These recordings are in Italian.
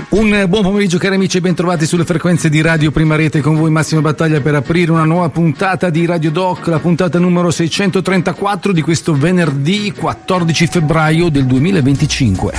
Un buon pomeriggio cari amici e bentrovati sulle frequenze di Radio Prima Rete, con voi Massimo Battaglia per aprire una nuova puntata di Radio Doc, la puntata numero 634 di questo venerdì 14 febbraio del 2025.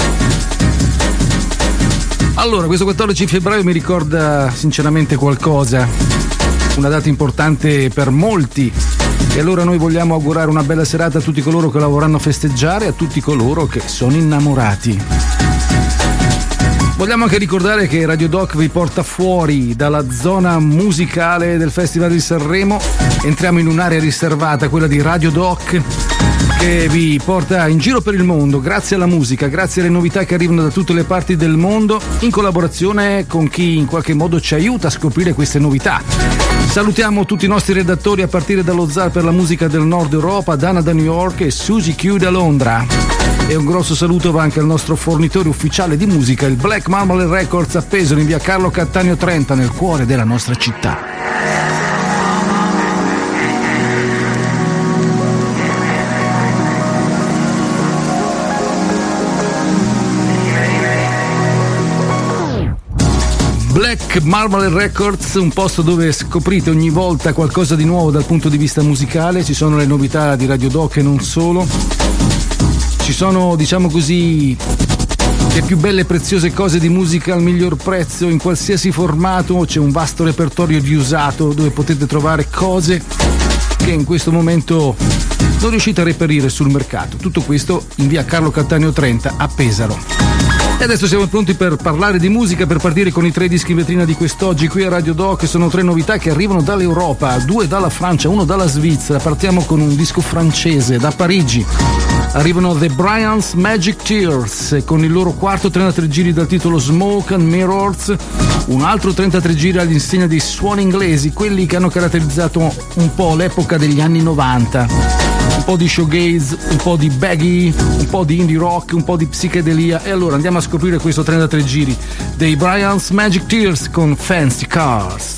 Allora, questo 14 febbraio mi ricorda sinceramente qualcosa, una data importante per molti, e allora noi vogliamo augurare una bella serata a tutti coloro che la vorranno festeggiare e a tutti coloro che sono innamorati. Vogliamo anche ricordare che Radio Doc vi porta fuori dalla zona musicale del Festival di Sanremo. Entriamo in un'area riservata, quella di Radio Doc, che vi porta in giro per il mondo grazie alla musica, grazie alle novità che arrivano da tutte le parti del mondo, in collaborazione con chi in qualche modo ci aiuta a scoprire queste novità. Salutiamo tutti i nostri redattori, a partire dallo zar per la musica del Nord Europa, Dana da New York e Susie Q da Londra. E un grosso saluto va anche al nostro fornitore ufficiale di musica, il Black Marmalade Records, appeso in via Carlo Cattaneo 30, nel cuore della nostra città. Black Marmalade Records, un posto dove scoprite ogni volta qualcosa di nuovo dal punto di vista musicale. Ci sono le novità di Radio Doc e non solo. Ci sono, diciamo così, le più belle e preziose cose di musica al miglior prezzo in qualsiasi formato. C'è un vasto repertorio di usato dove potete trovare cose che in questo momento non riuscite a reperire sul mercato. Tutto questo in via Carlo Cattaneo 30 a Pesaro. E adesso siamo pronti per parlare di musica, per partire con i 3 dischi in vetrina di quest'oggi qui a Radio Doc. Sono 3 novità che arrivano dall'Europa, 2 dalla Francia, 1 dalla Svizzera. Partiamo con un disco francese, da Parigi. Arrivano The Bryans Magic Tears con il loro quarto 33 giri dal titolo Smoke and Mirrors, un altro 33 giri all'insegna dei suoni inglesi, quelli che hanno caratterizzato un po' l'epoca degli anni 90. Un po' di showgaze, un po' di baggy, un po' di indie rock, un po' di psichedelia. E allora andiamo a scoprire questo 33 giri dei Bryans Magic Tears con Fancy Cars.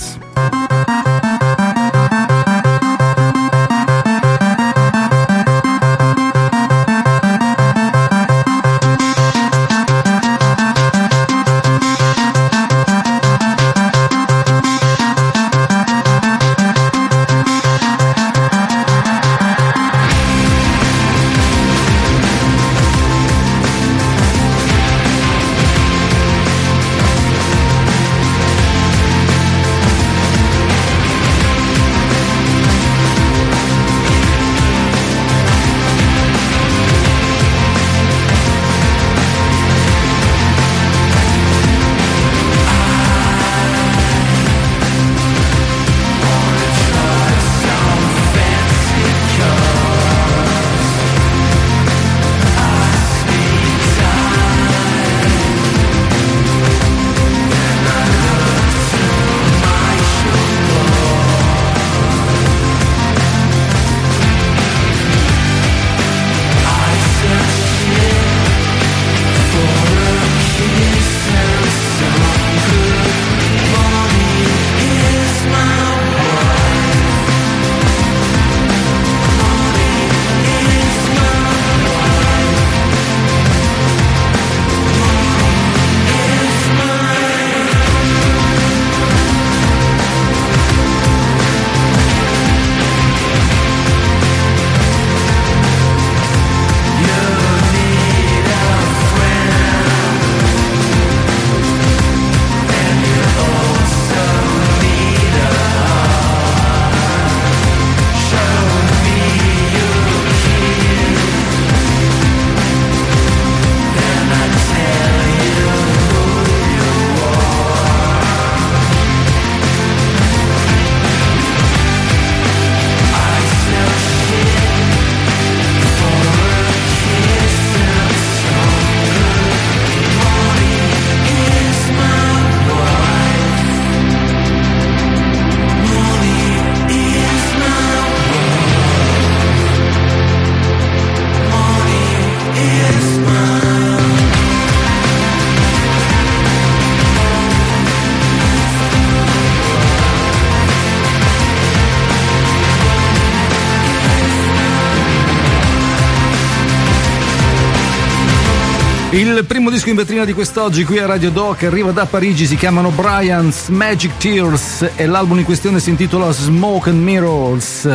Il primo disco in vetrina di quest'oggi qui a Radio Doc arriva da Parigi, si chiamano Brian's Magic Tears e l'album in questione si intitola Smoke and Mirrors.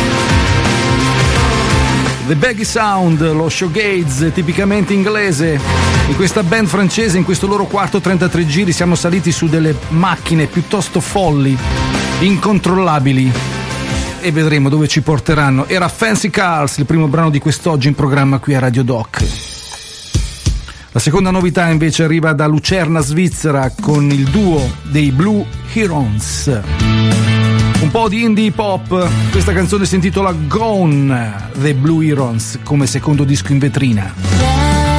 The Baggy Sound, lo shoegaze tipicamente inglese. In questa band francese, in questo loro quarto 33 giri, siamo saliti su delle macchine piuttosto folli, incontrollabili, e vedremo dove ci porteranno. Era Fancy Cars, il primo brano di quest'oggi in programma qui a Radio Doc. La seconda novità invece arriva da Lucerna, Svizzera, con il duo dei Blue Herons. Un po' di indie pop, questa canzone si intitola Gone, The Blue Herons, come secondo disco in vetrina.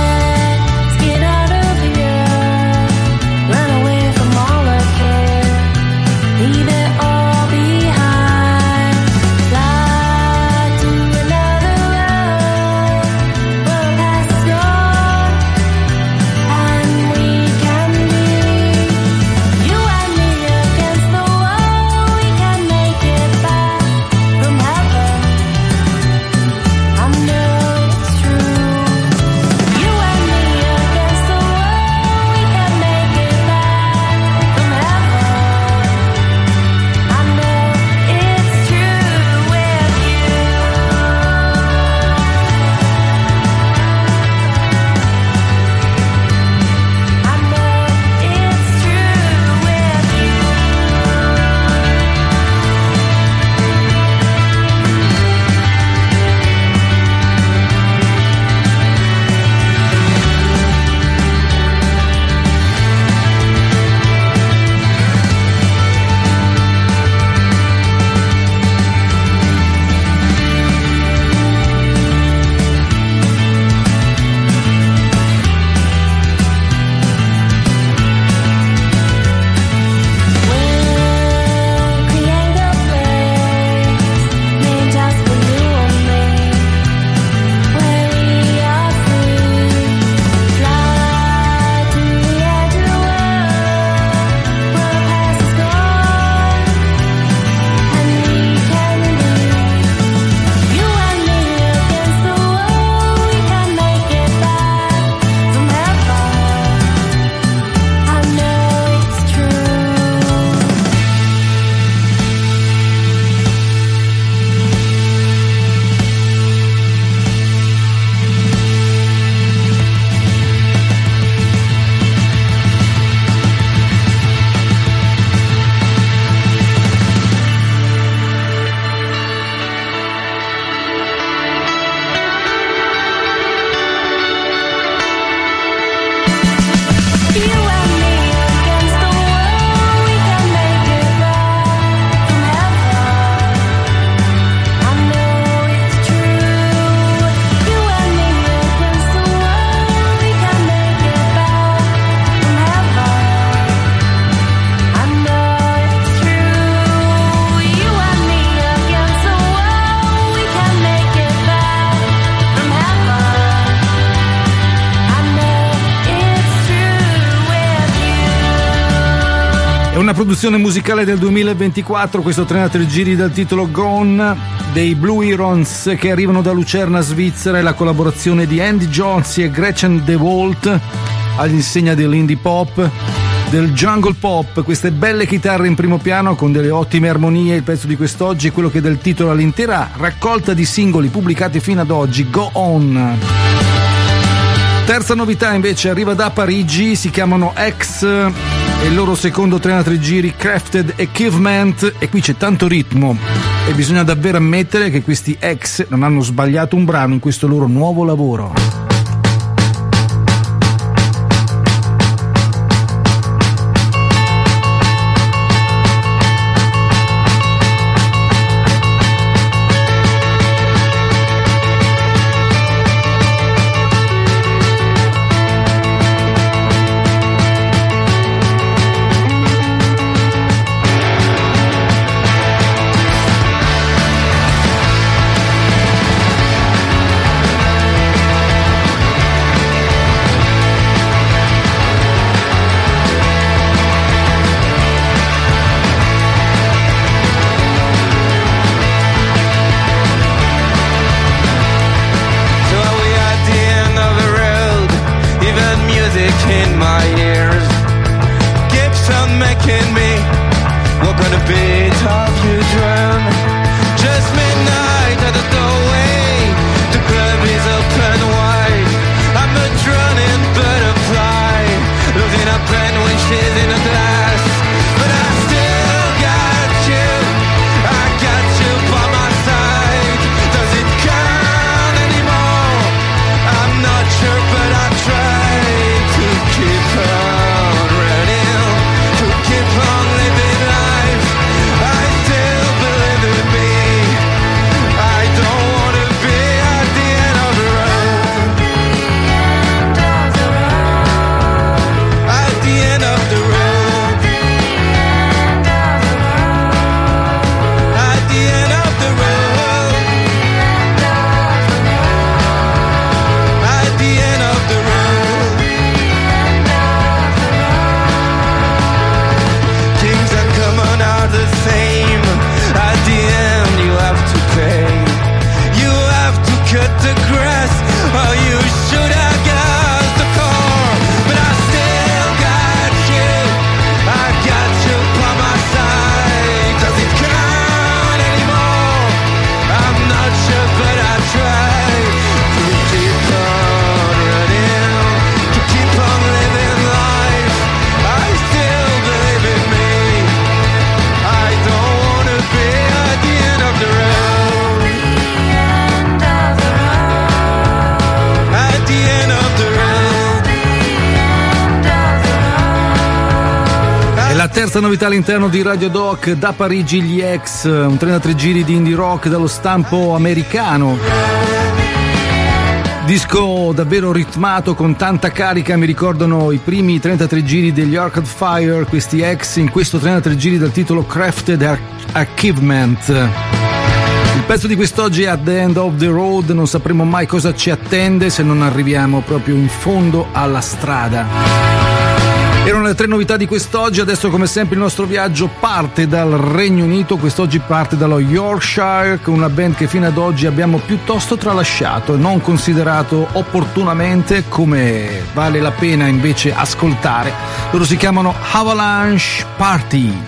Una produzione musicale del 2024, questo 33 giri dal titolo Gone dei Blue Herons, che arrivano da Lucerna, Svizzera, e la collaborazione di Andy Jones e Gretchen DeWalt all'insegna dell'indie pop, del jungle pop, queste belle chitarre in primo piano con delle ottime armonie. Il pezzo di quest'oggi è quello che dà il titolo all'intera raccolta di singoli pubblicati fino ad oggi, Go On. Terza novità invece arriva da Parigi, si chiamano X e il loro secondo 33 giri, Crafted Equipment, e qui c'è tanto ritmo e bisogna davvero ammettere che questi X non hanno sbagliato un brano in questo loro nuovo lavoro. La terza novità all'interno di Radio Doc, da Parigi gli X, un 33 giri di indie rock dallo stampo americano. Disco davvero ritmato, con tanta carica, mi ricordano i primi 33 giri degli Arcade Fire, questi X, in questo 33 giri dal titolo Crafted Achievement. Il pezzo di quest'oggi è At the End of the Road, non sapremo mai cosa ci attende se non arriviamo proprio in fondo alla strada. Erano le tre novità di quest'oggi. Adesso, come sempre, il nostro viaggio parte dal Regno Unito. Quest'oggi parte dallo Yorkshire, con una band che fino ad oggi abbiamo piuttosto tralasciato e non considerato opportunamente come vale la pena invece ascoltare. Loro si chiamano Avalanche Party.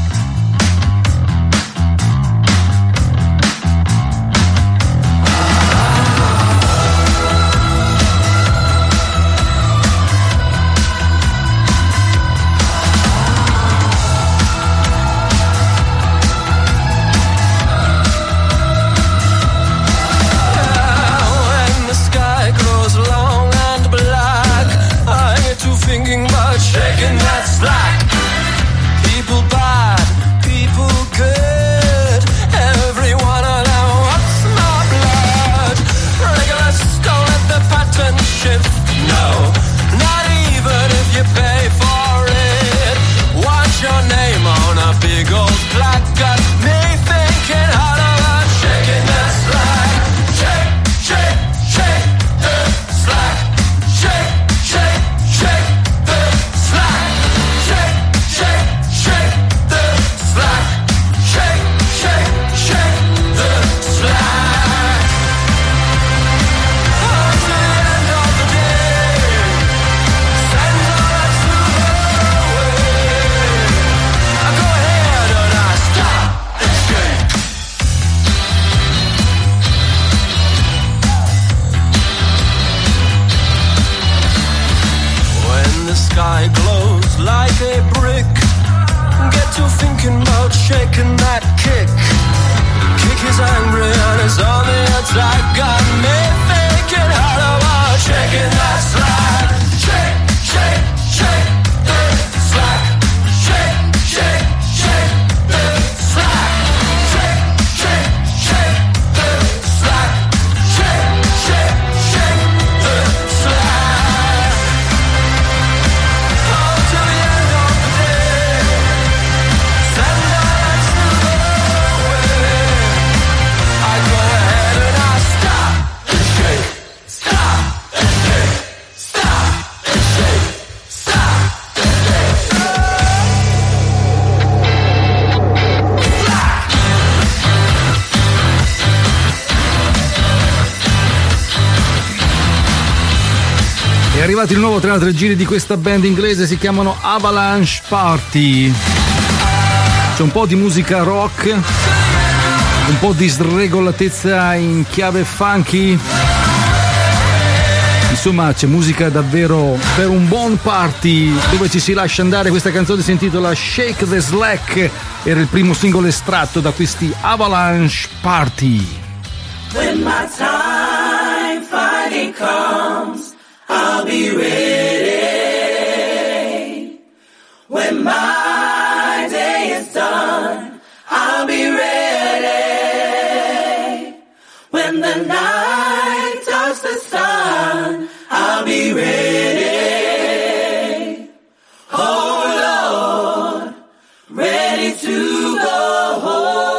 È arrivato il nuovo 33 giri di questa band inglese, si chiamano Avalanche Party. C'è un po' di musica rock, un po' di sregolatezza in chiave funky. Insomma, c'è musica davvero per un buon party dove ci si lascia andare. Questa canzone si intitola Shake the Slack, era il primo singolo estratto da questi Avalanche Party. When my time finally comes, I'll be ready. When my day is done, I'll be ready. When the night touches the sun, I'll be ready. Oh Lord, ready to go home.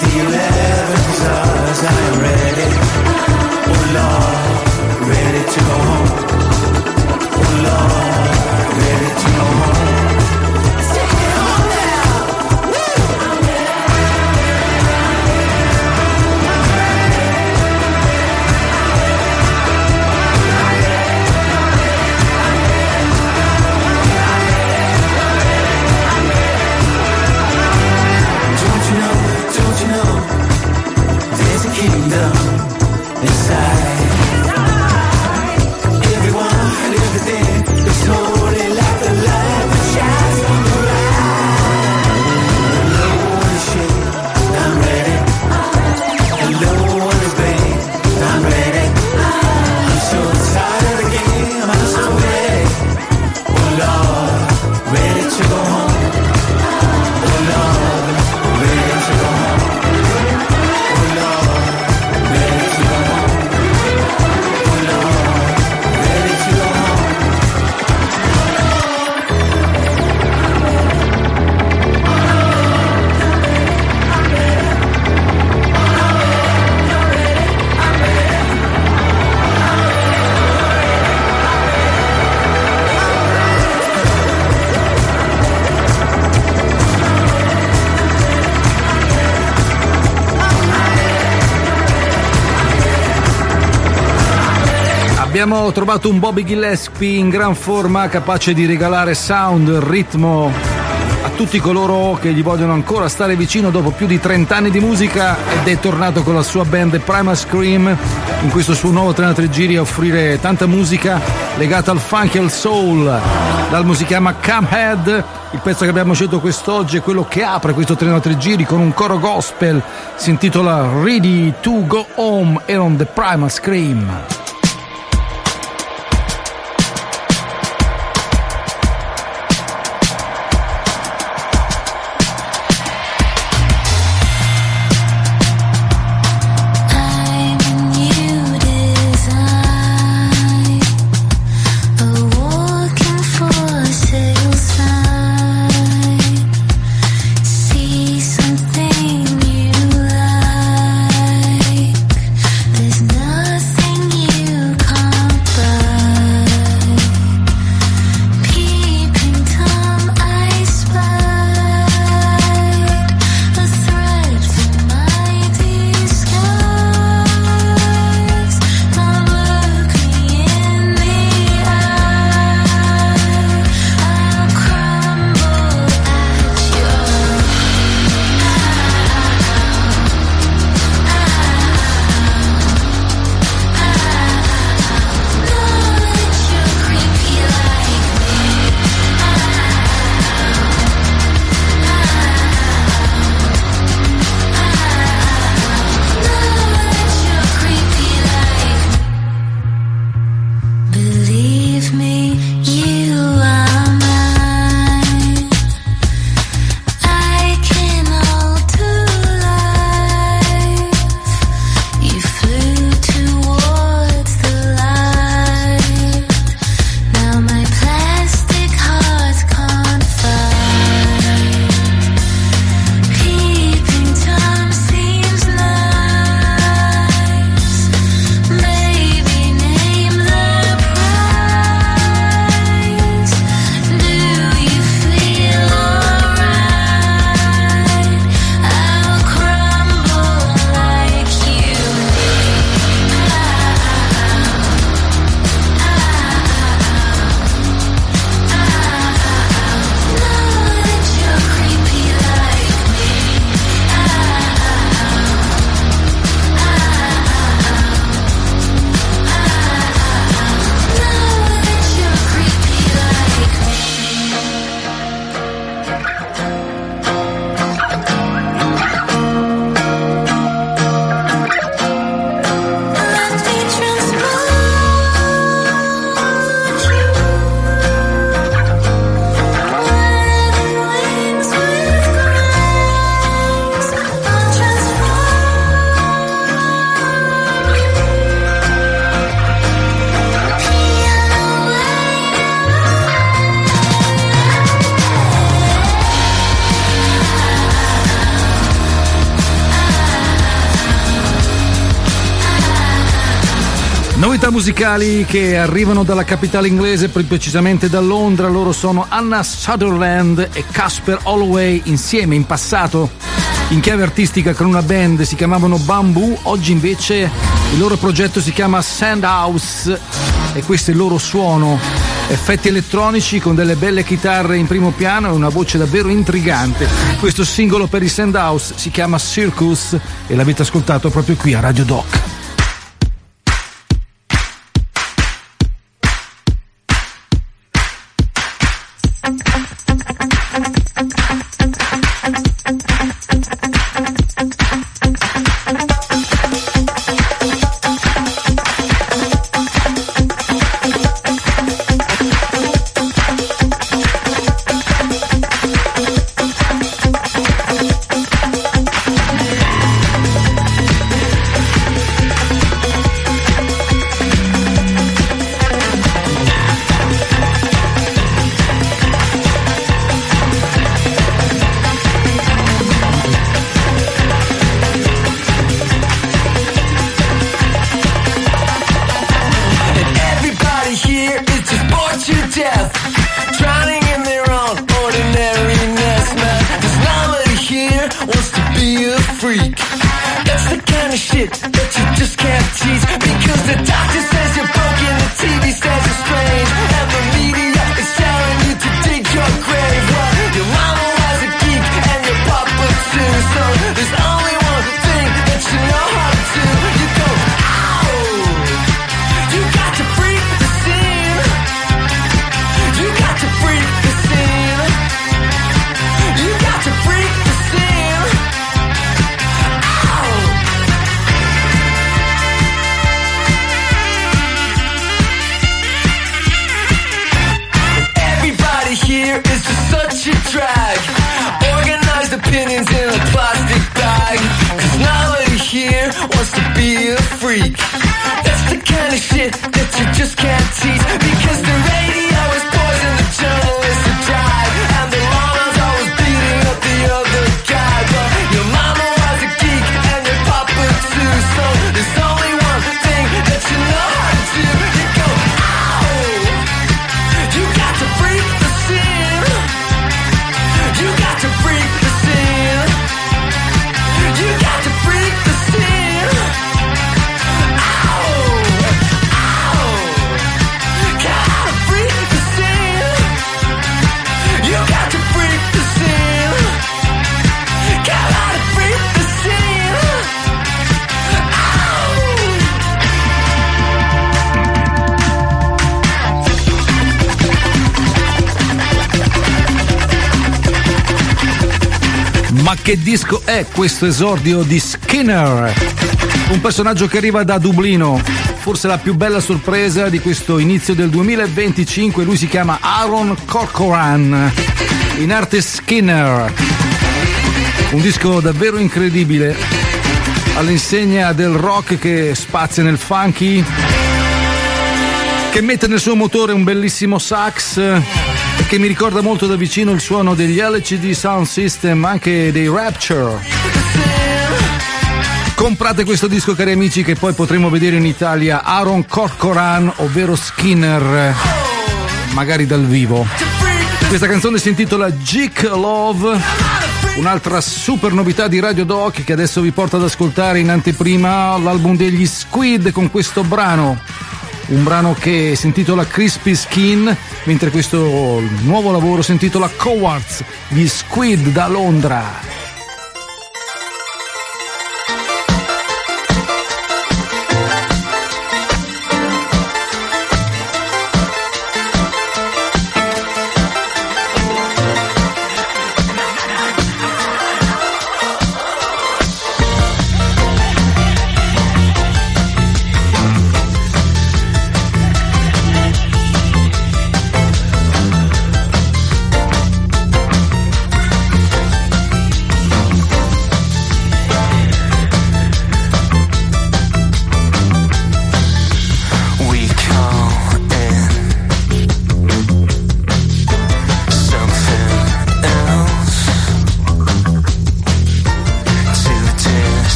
Abbiamo trovato un Bobby Gillespie in gran forma, capace di regalare sound, ritmo a tutti coloro che gli vogliono ancora stare vicino dopo più di 30 anni di musica, ed è tornato con la sua band Primal Scream in questo suo nuovo 33 giri a offrire tanta musica legata al funk e al soul. L'album si chiama Come Head, il pezzo che abbiamo scelto quest'oggi è quello che apre questo 33 giri con un coro gospel, si intitola Ready to Go Home e on the Primal Scream. There's nothing you musicali che arrivano dalla capitale inglese, più precisamente da Londra. Loro sono Anna Sutherland e Casper Holloway, insieme in passato in chiave artistica con una band, si chiamavano Bamboo. Oggi invece il loro progetto si chiama Sandhouse e questo è il loro suono, effetti elettronici con delle belle chitarre in primo piano e una voce davvero intrigante. Questo singolo per i Sandhouse si chiama Circus e l'avete ascoltato proprio qui a Radio Doc. Ma che disco è questo esordio di Skinner? Un personaggio che arriva da Dublino, forse la più bella sorpresa di questo inizio del 2025. Lui si chiama Aaron Corcoran, in arte Skinner. Un disco davvero incredibile, all'insegna del rock che spazia nel funky, che mette nel suo motore un bellissimo sax e che mi ricorda molto da vicino il suono degli LCD Sound System, anche dei Rapture. Comprate questo disco, cari amici, che poi potremo vedere in Italia Aaron Corcoran, ovvero Skinner, magari dal vivo. Questa canzone si intitola Geek Love, un'altra super novità di Radio Doc che adesso vi porto ad ascoltare in anteprima l'album degli Squid con questo brano. Un brano che si intitola Crispy Skin, mentre questo nuovo lavoro si intitola Cowards, gli Squid da Londra.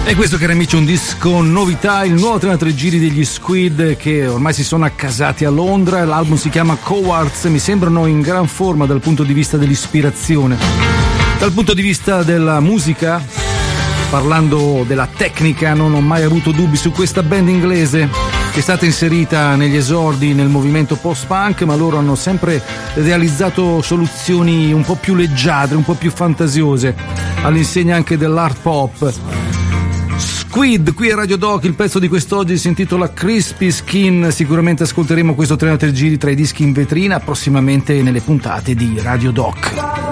E questo, cari amici, è un disco novità, il nuovo 33 giri degli Squid, che ormai si sono accasati a Londra. L'album si chiama Cowards e mi sembrano in gran forma dal punto di vista dell'ispirazione. Dal punto di vista della musica, parlando della tecnica, non ho mai avuto dubbi su questa band inglese che è stata inserita negli esordi nel movimento post-punk, ma loro hanno sempre realizzato soluzioni un po' più leggiadre, un po' più fantasiose, all'insegna anche dell'art pop. Squid, qui a Radio Doc, il pezzo di quest'oggi si intitola Crispy Skin. Sicuramente ascolteremo questo 33 giri tra i dischi in vetrina prossimamente nelle puntate di Radio Doc.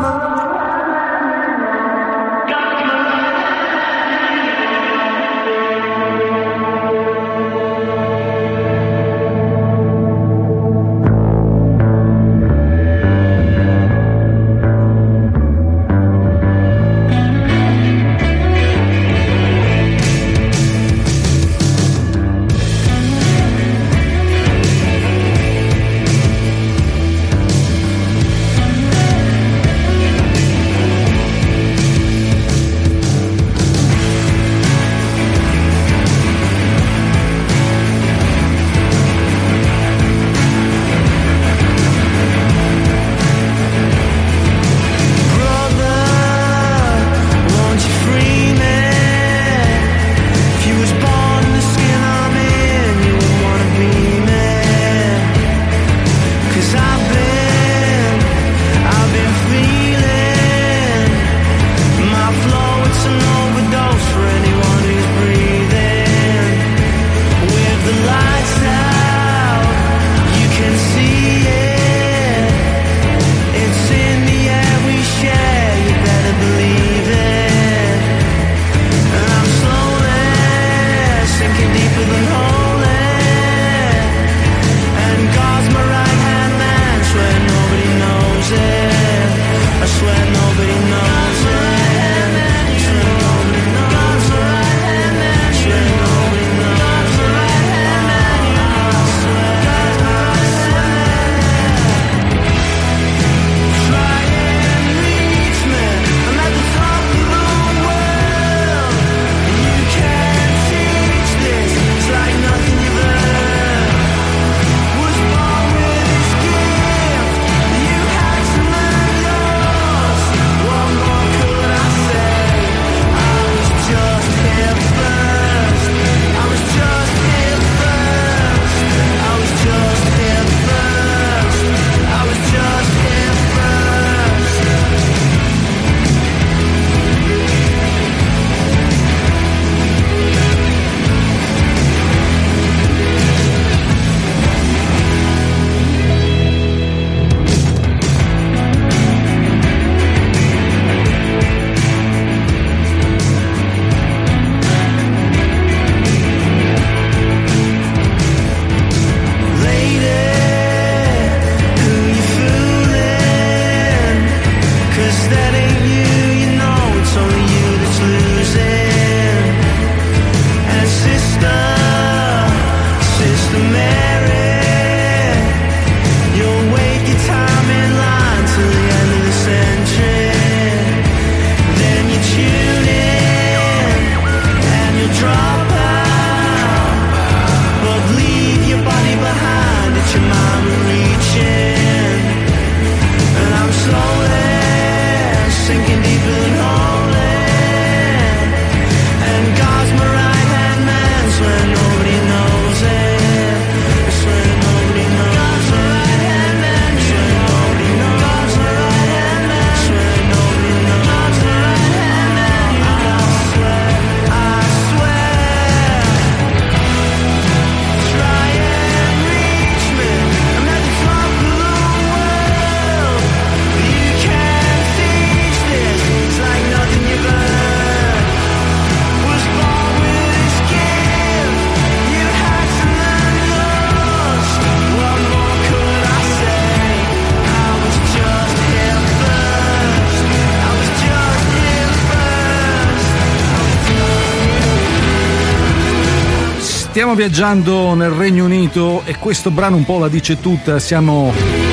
Stiamo viaggiando nel Regno Unito e questo brano un po' la dice tutta. Siamo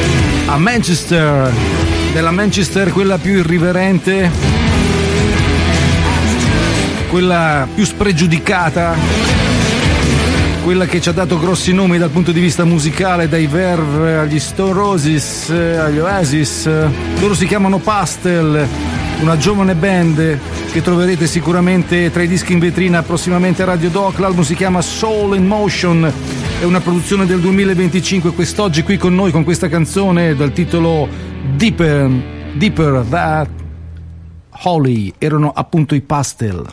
a Manchester, della Manchester quella più irriverente, quella più spregiudicata, quella che ci ha dato grossi nomi dal punto di vista musicale, dai Verve agli Stone Roses, agli Oasis. Loro si chiamano Pastel, una giovane band che troverete sicuramente tra i dischi in vetrina prossimamente a Radio Doc. L'album si chiama Soul in Motion, è una produzione del 2025. Quest'oggi qui con noi con questa canzone dal titolo Deeper That Holy erano appunto i Pastel.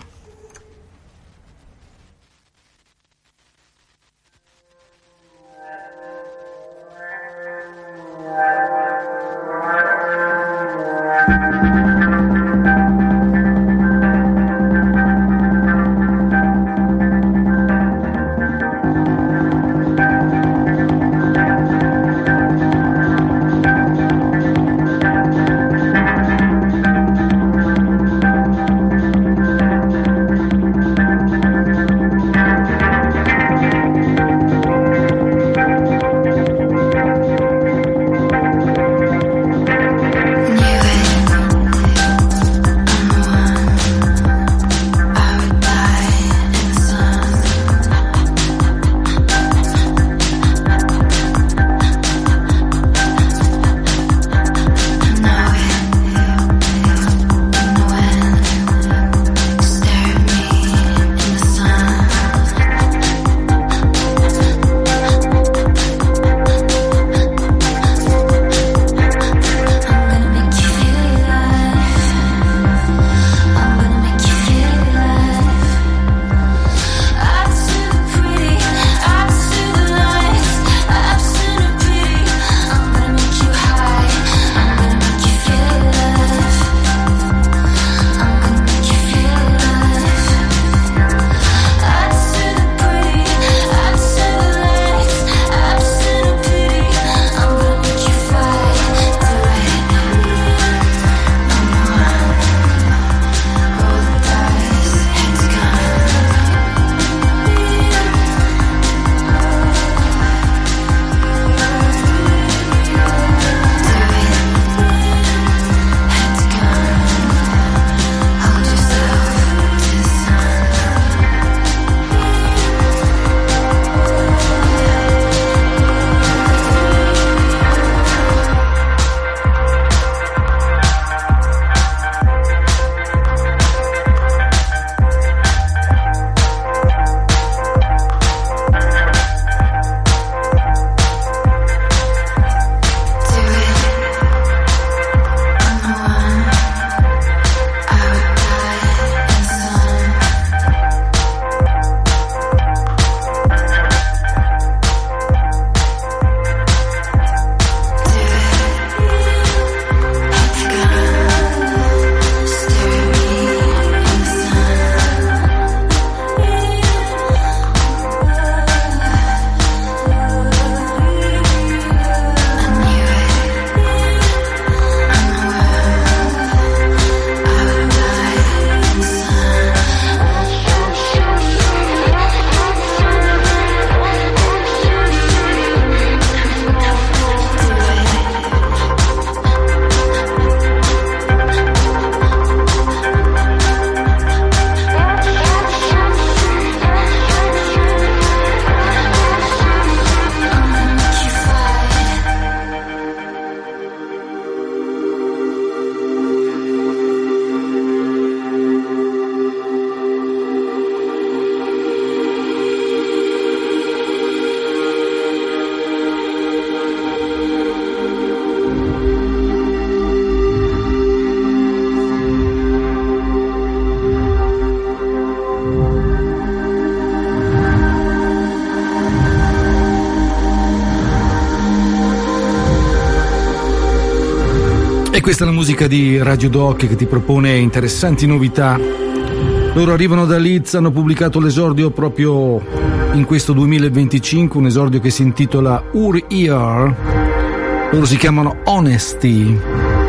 E questa è la musica di Radio Doc che ti propone interessanti novità. Loro arrivano da Leeds, hanno pubblicato l'esordio proprio in questo 2025, un esordio che si intitola Ur Ear. Loro si chiamano Honesty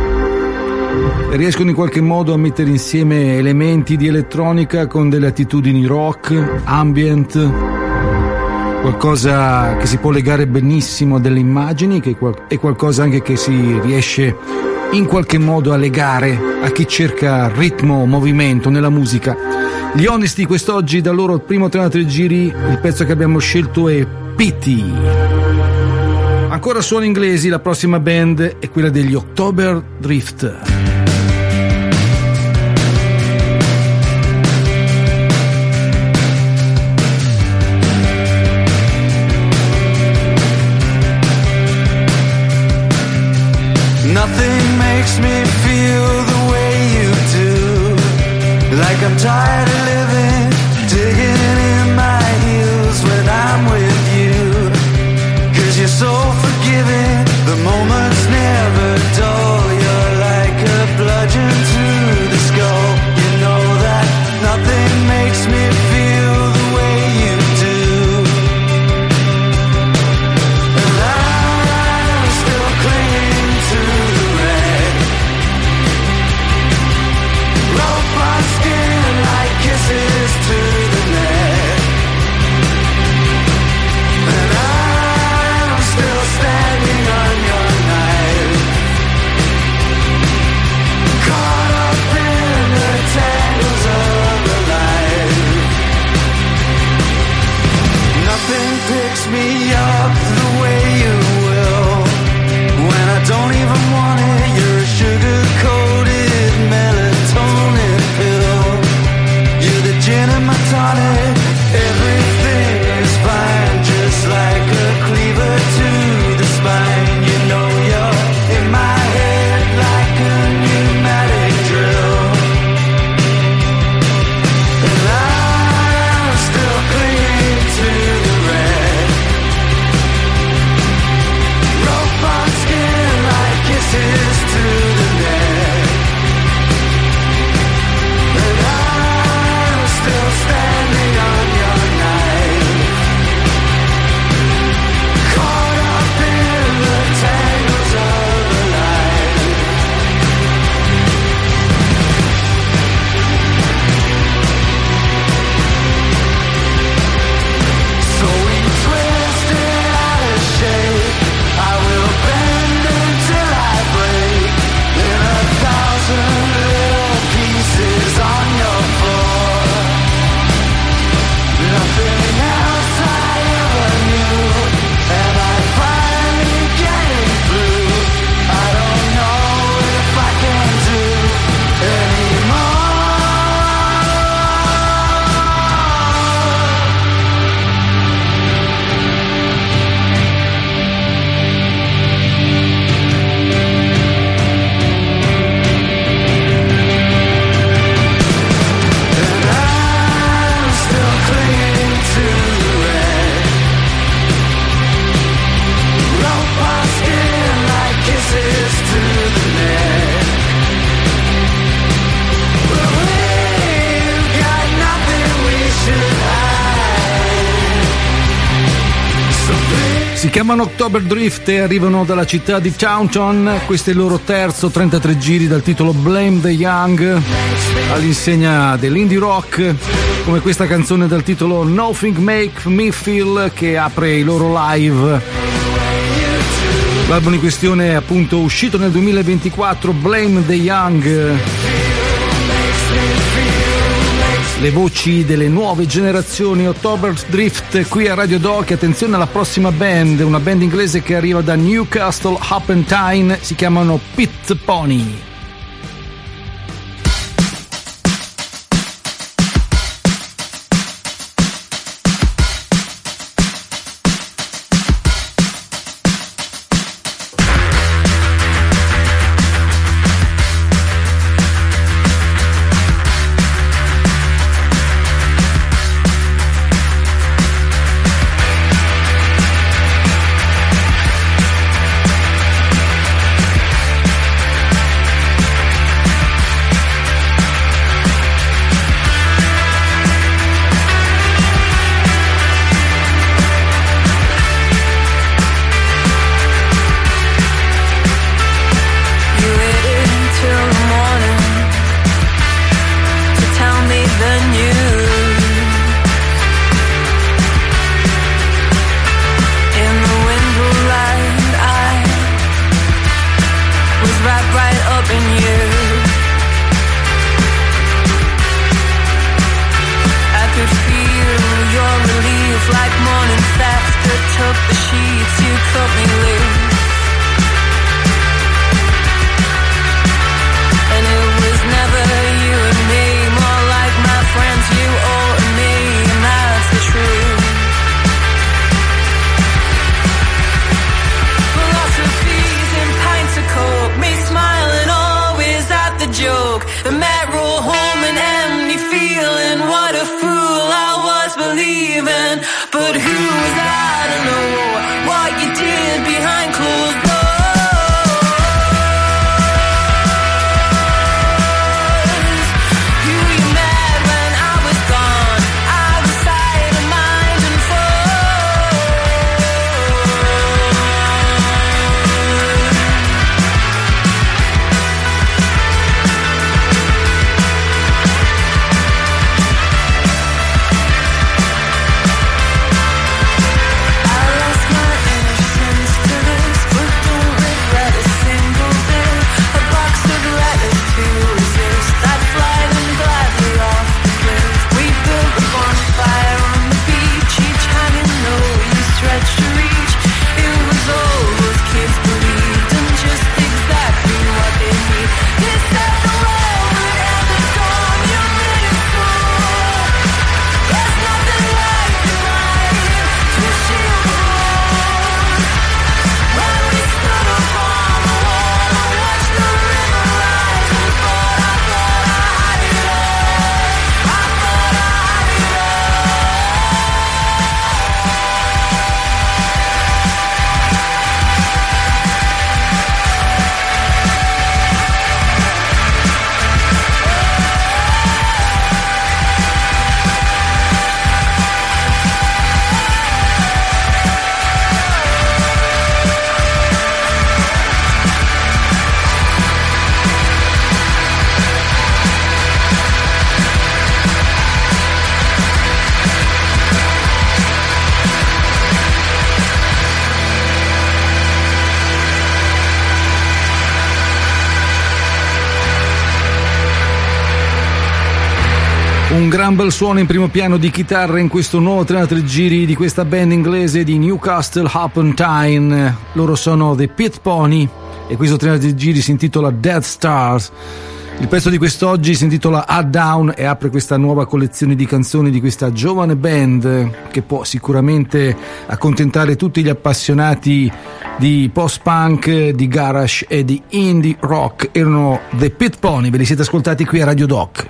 e riescono in qualche modo a mettere insieme elementi di elettronica con delle attitudini rock, ambient, qualcosa che si può legare benissimo a delle immagini e qualcosa anche che si riesce in qualche modo a legare a chi cerca ritmo, movimento nella musica. Gli Honesty quest'oggi, dal loro primo 33 giri, il pezzo che abbiamo scelto è Pity. Ancora suoni inglesi, la prossima band è quella degli October Drift. Nothing makes me feel the way you do. Like I'm tired of living, digging in my heels when I'm with you. 'Cause you're so forgiving, the moments never dull. You're like a bludgeon to the skull. You know that nothing makes me feel the way you do. And I'm still clinging to the red. Rope on skin like kisses to the neck. And I'm still standing on your knife, caught up in the tangles of the life. Nothing picks me up the way you will. When I don't even want it, you're a sugar-coated melatonin pill. You're the gin in my tonic. Everything is fine, just like a cleaver to the spine. You know you're in my head like a pneumatic drill. And I'm still clinging to the red. Rope on skin like kisses to the neck. And I'm still standing on your knife, caught up in the tangles of the life. So we twisted out of shape. I will bend until I break in 1,000 little pieces on your floor. Nothing else I ever knew, and I'm finally getting through. I don't know if I can do anymore. And I'm still clinging to the red. Rope on skin like kisses to the neck. But we've got nothing we should hide. So please. Si chiamano October Drift e arrivano dalla città di Taunton. Questo è il loro terzo 33 giri dal titolo Blame the Young, all'insegna dell'indie rock, come questa canzone dal titolo Nothing Make Me Feel, che apre i loro live. L'album in questione è appunto uscito nel 2024, Blame the Young. Le voci delle nuove generazioni, October Drift qui a Radio Doc. Attenzione alla prossima band, una band inglese che arriva da Newcastle upon Tyne, si chiamano Pit Pony. Un gran bel suono in primo piano di chitarra in questo nuovo 33 giri di questa band inglese di Newcastle upon Tyne. Loro sono The Pit Pony e questo 33 giri si intitola Dead Stars. Il pezzo di quest'oggi si intitola Up Down e apre questa nuova collezione di canzoni di questa giovane band che può sicuramente accontentare tutti gli appassionati di post-punk, di garage e di indie rock. Erano The Pit Pony, ve li siete ascoltati qui a Radio Doc.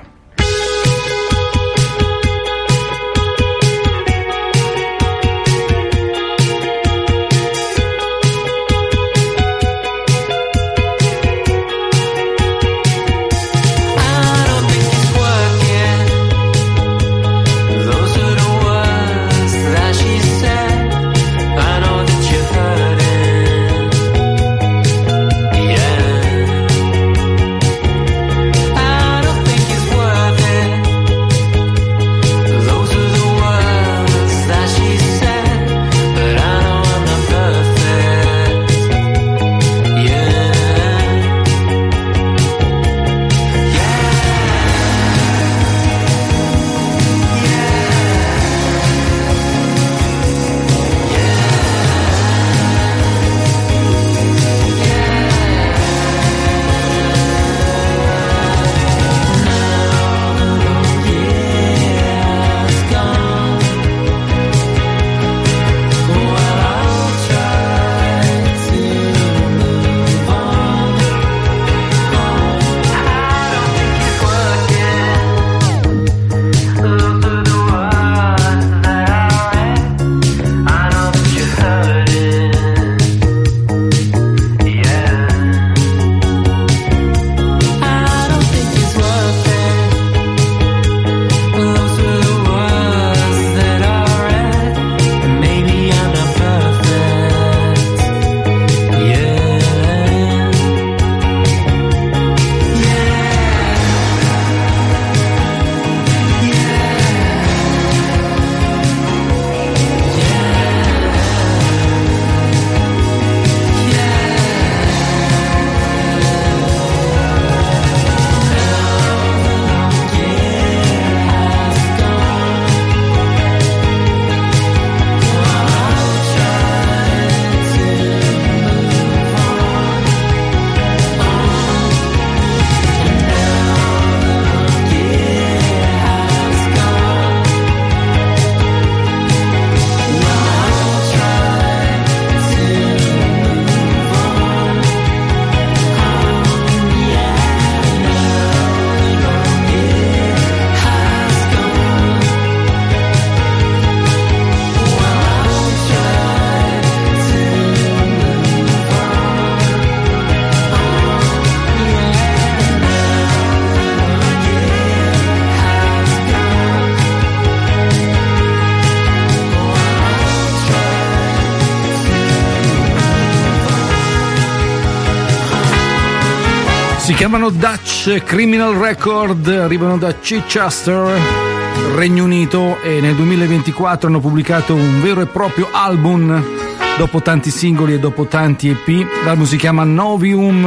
Si chiamano Dutch Criminal Record, arrivano da Chichester, Regno Unito, e nel 2024 hanno pubblicato un vero e proprio album dopo tanti singoli e dopo tanti EP. L'album si chiama Novium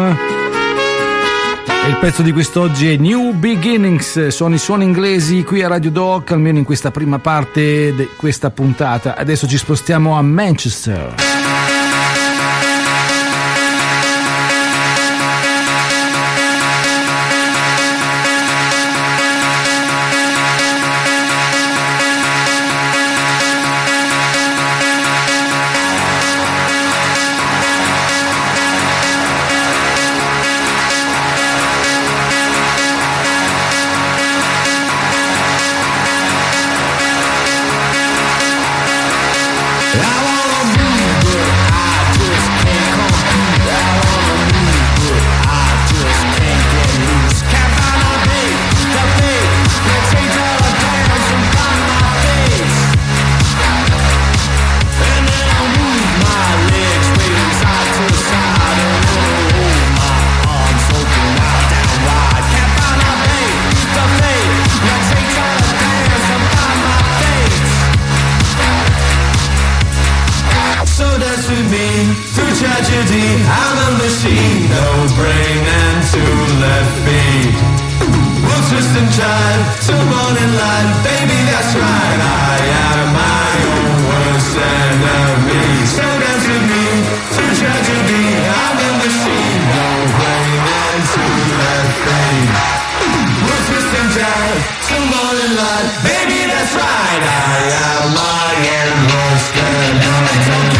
e il pezzo di quest'oggi è New Beginnings. Sono i suoni inglesi qui a Radio Doc, almeno in questa prima parte di questa puntata. Adesso ci spostiamo a Manchester. I wanna move. sunshine to morning light. Baby, that's right, I am my own worst enemy. So down to me, to tragedy, I've never seen no rain into that fame. We're twisting down to morning light. Baby, that's right, I am my own worst enemy.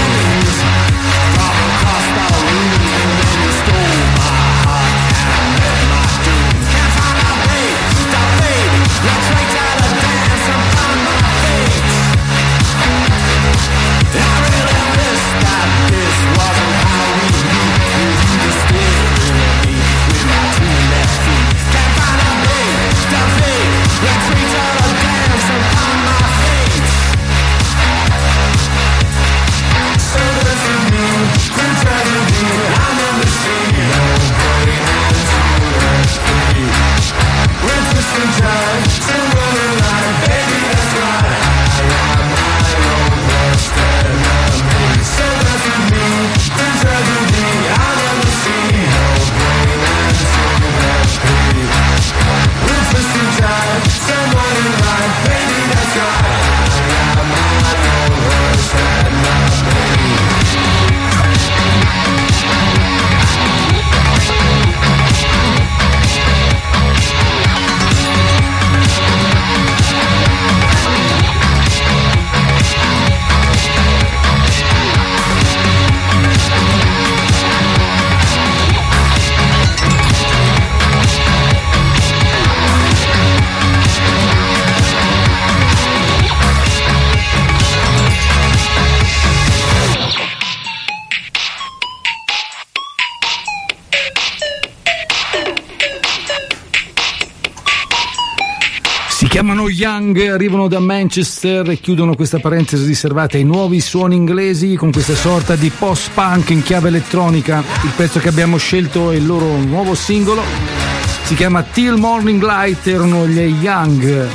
Chiamano Young, arrivano da Manchester e chiudono questa parentesi riservata ai nuovi suoni inglesi con questa sorta di post-punk in chiave elettronica. Il pezzo che abbiamo scelto è il loro nuovo singolo, si chiama Till Morning Light, erano gli Young.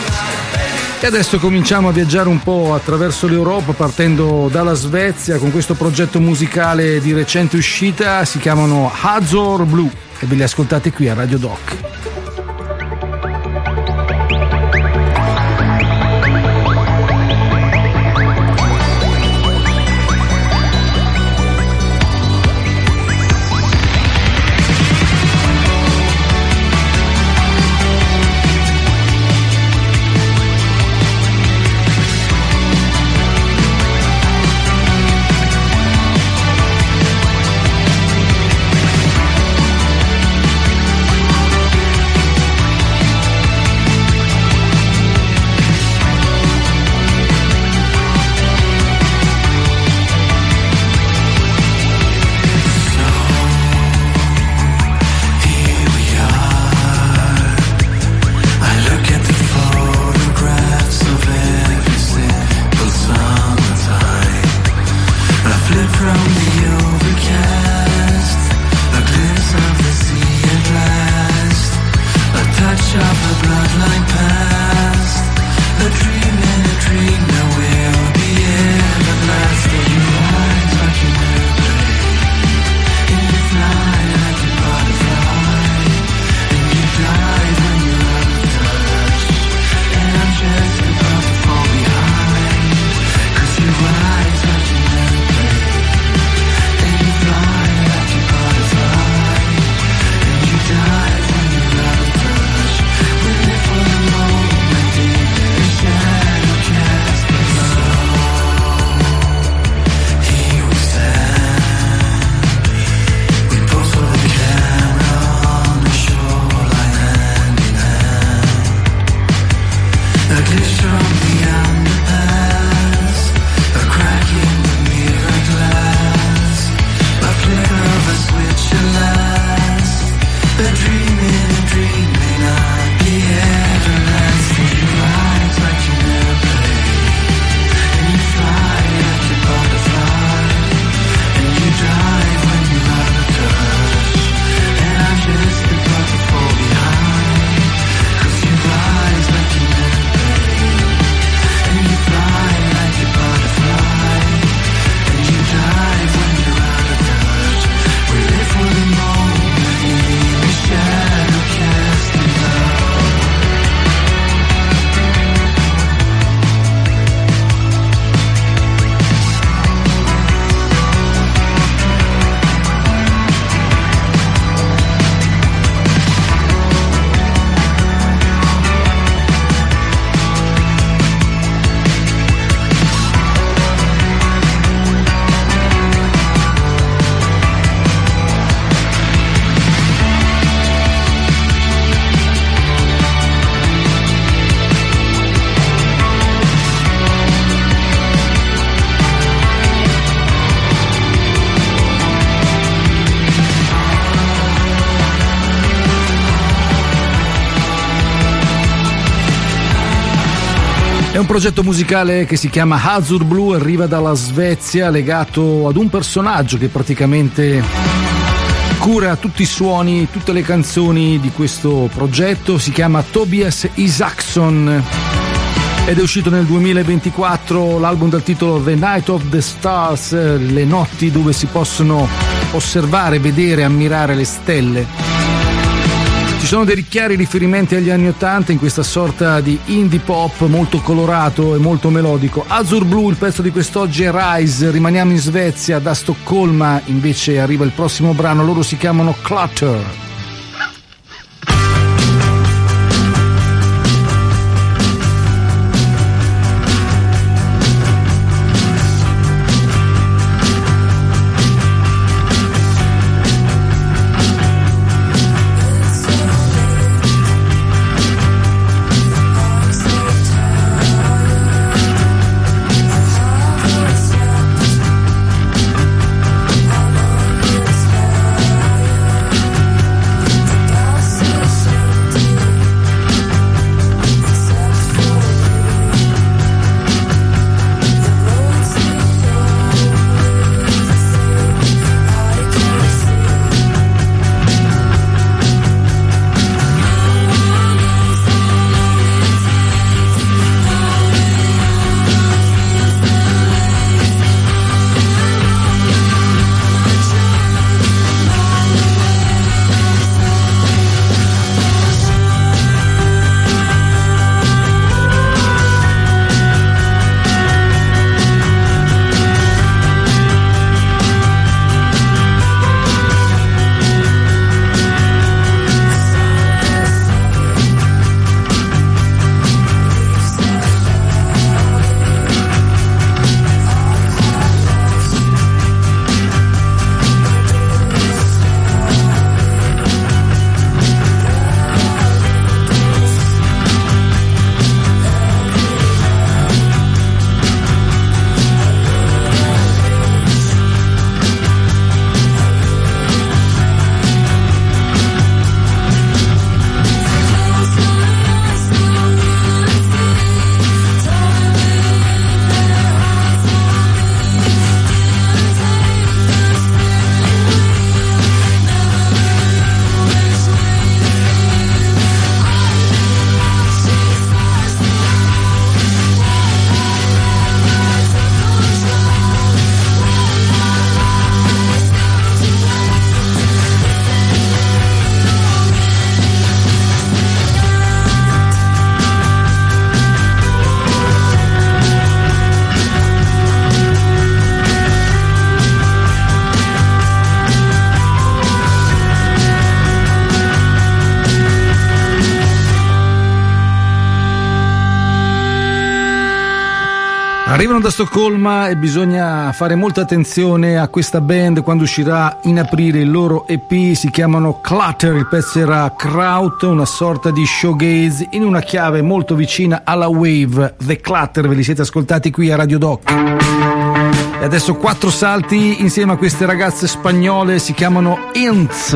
E adesso cominciamo a viaggiare un po' attraverso l'Europa partendo dalla Svezia con questo progetto musicale di recente uscita, si chiamano Azor Blue e ve li ascoltate qui a Radio Doc. È un progetto musicale che si chiama Azur Blue, arriva dalla Svezia, legato ad un personaggio che praticamente cura tutti i suoni, tutte le canzoni di questo progetto. Si chiama Tobias Isaksson ed è uscito nel 2024 l'album dal titolo The Night of the Stars, le notti dove si possono osservare, vedere, ammirare le stelle. Ci sono dei chiari riferimenti agli anni '80 in questa sorta di indie pop molto colorato e molto melodico. Azur Blue, il pezzo di quest'oggi è Rise. Rimaniamo in Svezia, da Stoccolma invece arriva il prossimo brano, loro si chiamano Clutter. Arrivano da Stoccolma e bisogna fare molta attenzione a questa band quando uscirà in aprile il loro EP. Si chiamano Clutter, il pezzo era Kraut, una sorta di shoegaze in una chiave molto vicina alla wave. The Clutter, ve li siete ascoltati qui a Radio Doc. E adesso 4 salti insieme a queste ragazze spagnole, si chiamano Ints.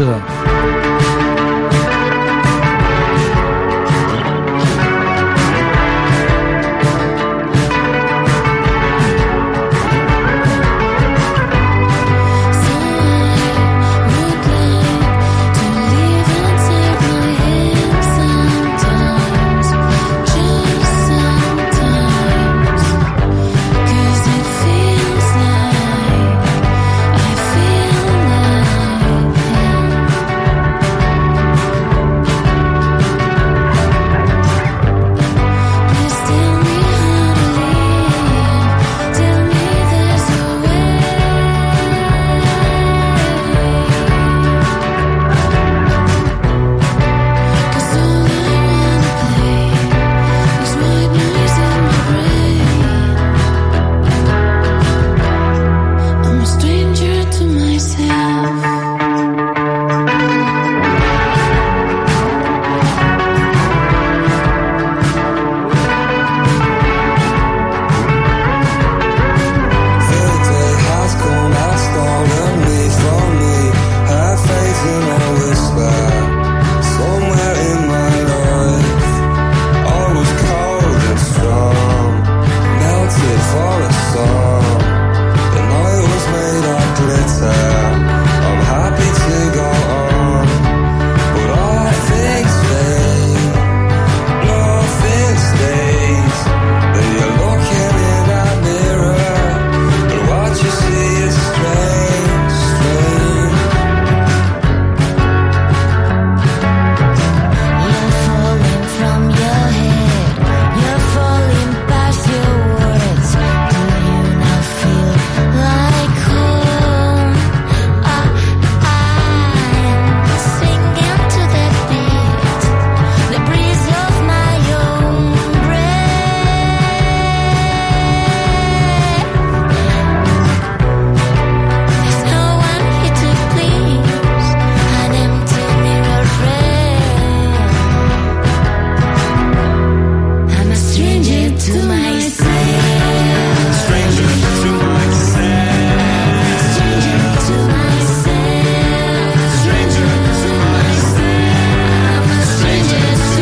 stranger to myself. Stranger to myself. Stranger to myself. Stranger to myself. Stranger to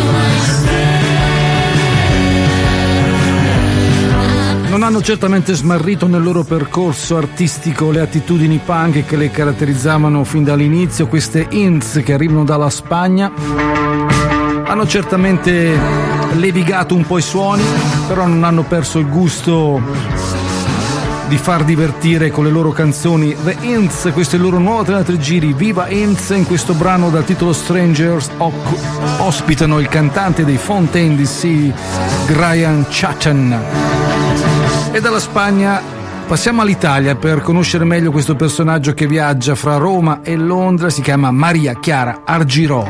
myself. Non hanno certamente smarrito nel loro percorso artistico le attitudini punk che le caratterizzavano fin dall'inizio. Queste Ints che arrivano dalla Spagna hanno certamente levigato un po' i suoni, però non hanno perso il gusto di far divertire con le loro canzoni. The Ints, questo è il loro nuovo 33 giri. Viva Ints! In questo brano dal titolo Strangers ospitano il cantante dei Fontaine DC, Brian Chachen. E dalla Spagna passiamo all'Italia per conoscere meglio questo personaggio che viaggia fra Roma e Londra. Si chiama Maria Chiara Argirò.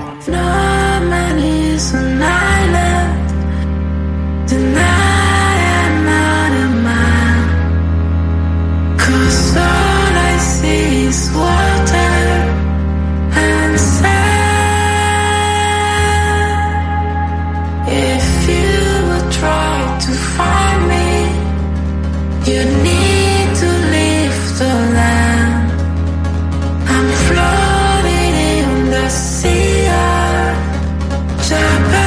You need to leave the land. I'm floating in the sea of Japan.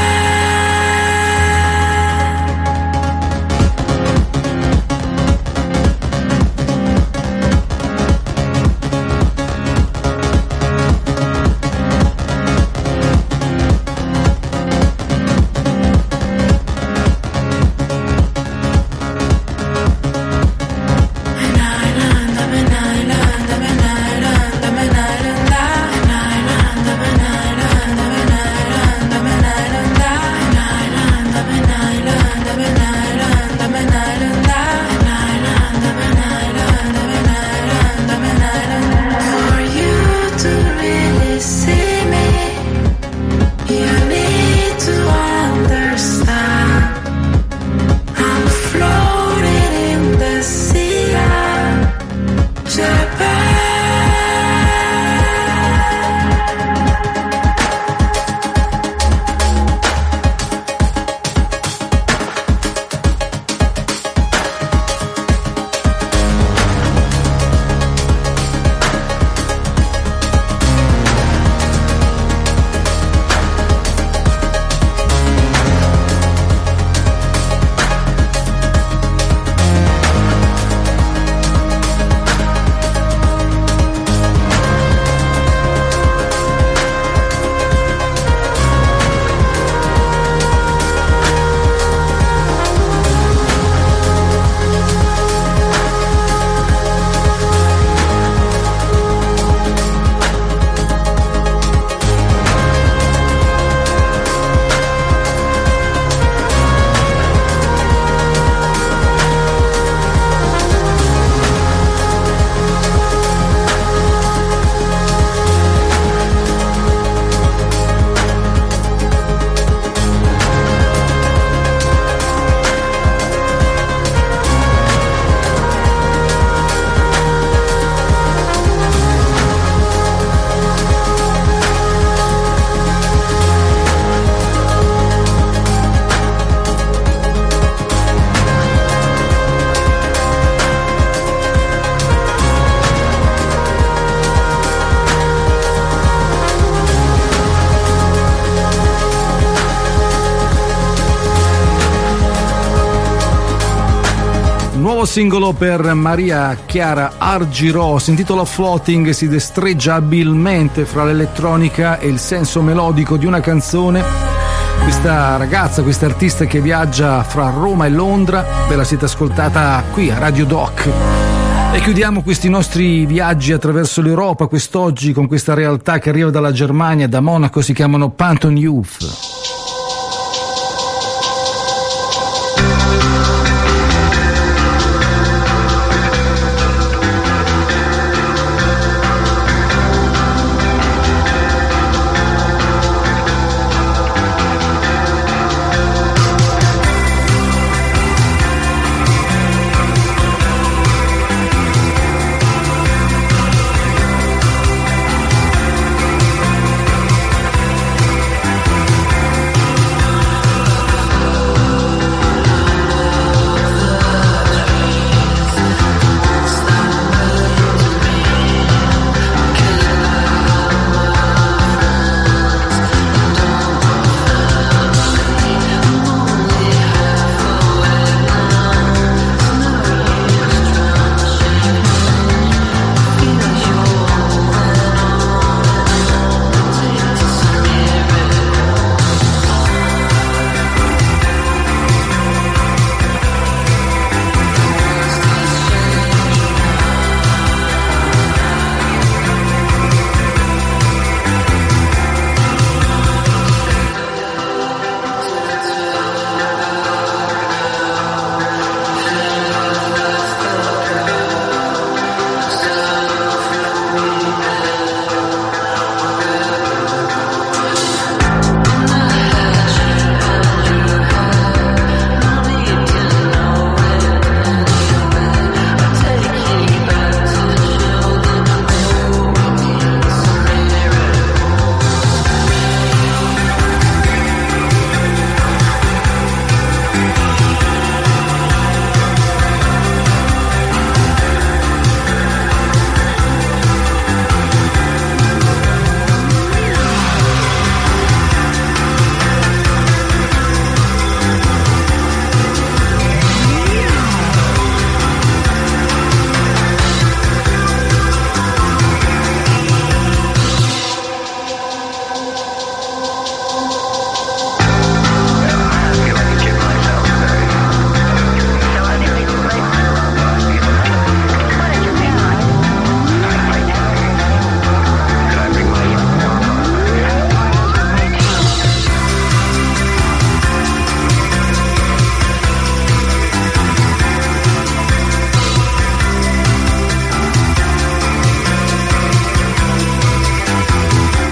Nuovo singolo per Maria Chiara Argirò, si intitola Floating, si destreggia abilmente fra l'elettronica e il senso melodico di una canzone. Questa ragazza, questa artista che viaggia fra Roma e Londra, ve la siete ascoltata qui a Radio Doc. E chiudiamo questi nostri viaggi attraverso l'Europa quest'oggi con questa realtà che arriva dalla Germania, da Monaco, si chiamano Panton Youth.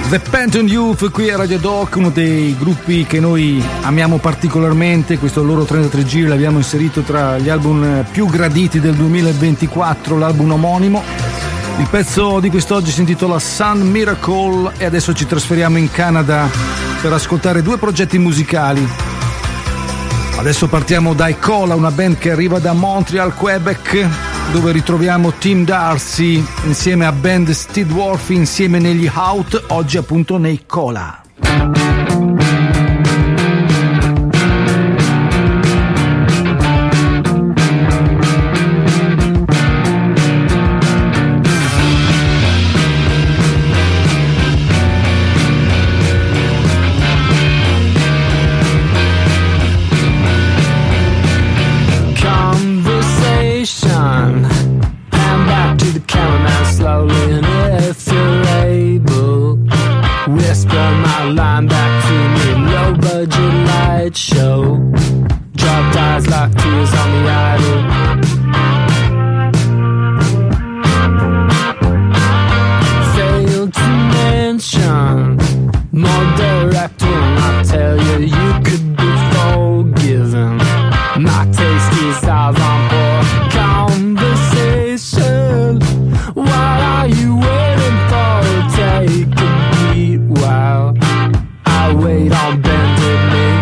The Pantheon Youth qui a Radio Doc, uno dei gruppi che noi amiamo particolarmente. Questo loro 33 giri l'abbiamo inserito tra gli album più graditi del 2024, l'album omonimo. Il pezzo di quest'oggi si intitola Sun Miracle e adesso ci trasferiamo in Canada per ascoltare due progetti musicali. Adesso partiamo da Ecola, una band che arriva da Montreal, Quebec, dove ritroviamo Tim Darcy insieme a band Steve Dwarf insieme negli Out, oggi appunto nei Cola. Show dropped eyes like tears on the idol. Failed to mention more direct when I tell you you could be forgiven. My taste is avant-pour conversation. What are you waiting for? Take a beat while I wait on bended knee.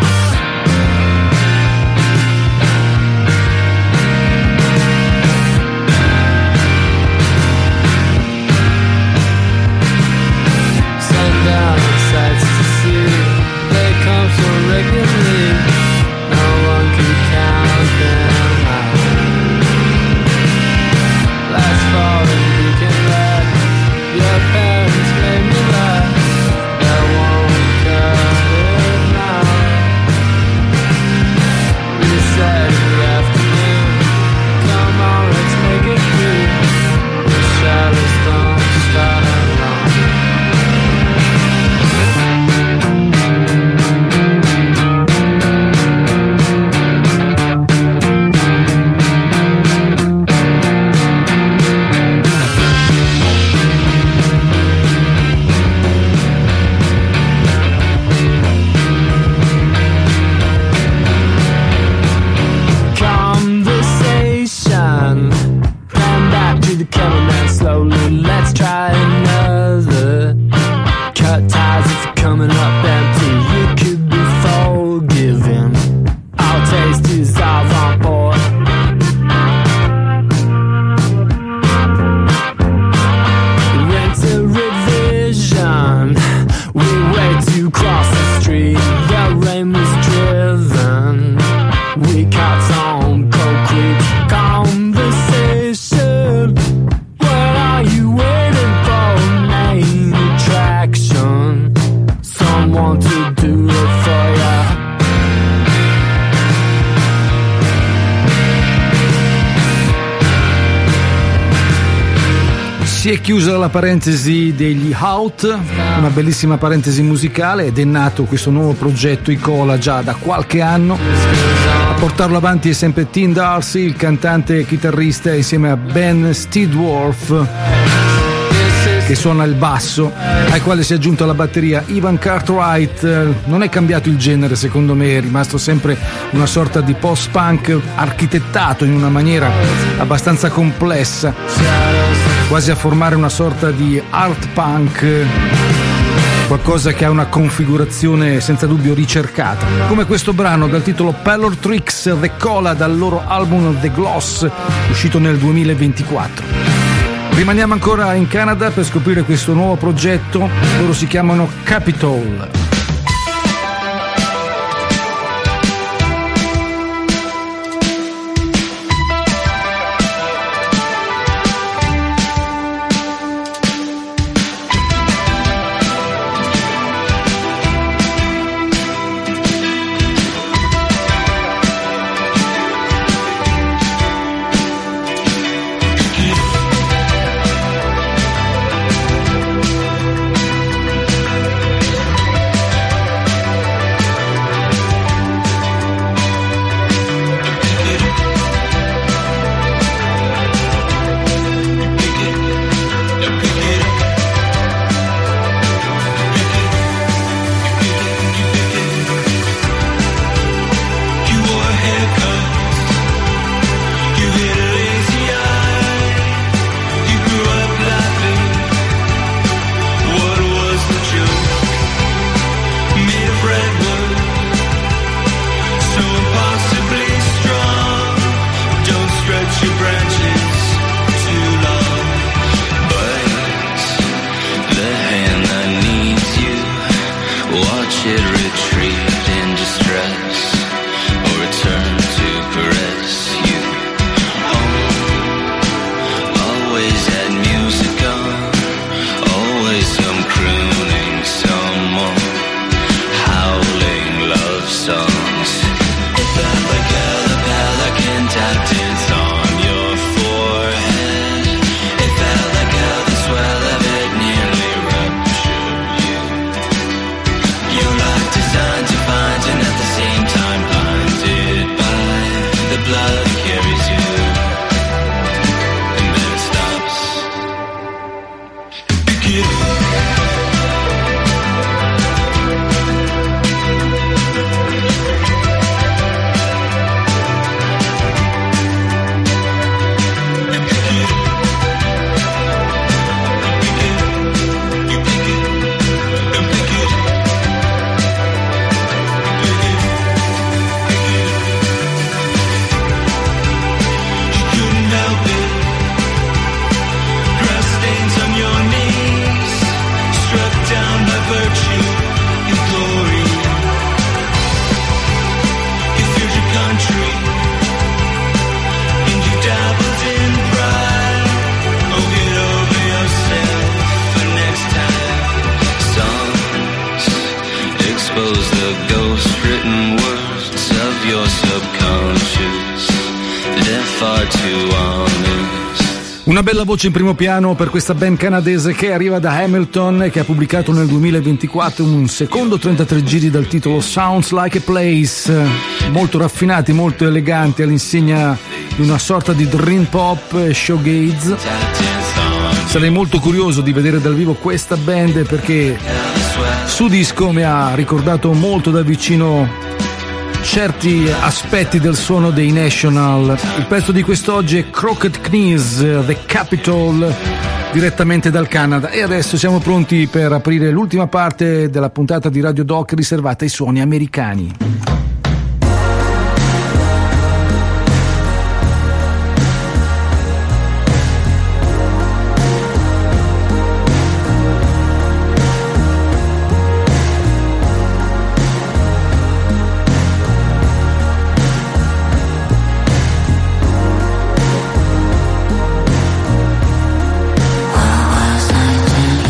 Si è chiusa la parentesi degli Out, una bellissima parentesi musicale, ed è nato questo nuovo progetto Ecola già da qualche anno. A portarlo avanti è sempre Tim Darcy, il cantante e chitarrista, insieme a Ben Steve Dwarf che suona il basso, ai quali si è aggiunta la batteria Ivan Cartwright. Non è cambiato il genere, secondo me, è rimasto sempre una sorta di post-punk architettato in una maniera abbastanza complessa, quasi a formare una sorta di art punk, qualcosa che ha una configurazione senza dubbio ricercata, come questo brano dal titolo Pelor Tricks, The Cola, dal loro album The Gloss, uscito nel 2024. Rimaniamo ancora in Canada per scoprire questo nuovo progetto, loro si chiamano Capitol. blood carries you, and then it stops. Begin. Una bella voce in primo piano per questa band canadese che arriva da Hamilton e che ha pubblicato nel 2024 un secondo 33 giri dal titolo Sounds Like a Place, molto raffinati, molto eleganti, all'insegna di una sorta di dream pop e showgaze. Sarei molto curioso di vedere dal vivo questa band perché su disco mi ha ricordato molto da vicino certi aspetti del suono dei National. Il pezzo di quest'oggi è Crooked Knees, The Capitol, direttamente dal Canada. E adesso siamo pronti per aprire l'ultima parte della puntata di Radio Doc riservata ai suoni americani.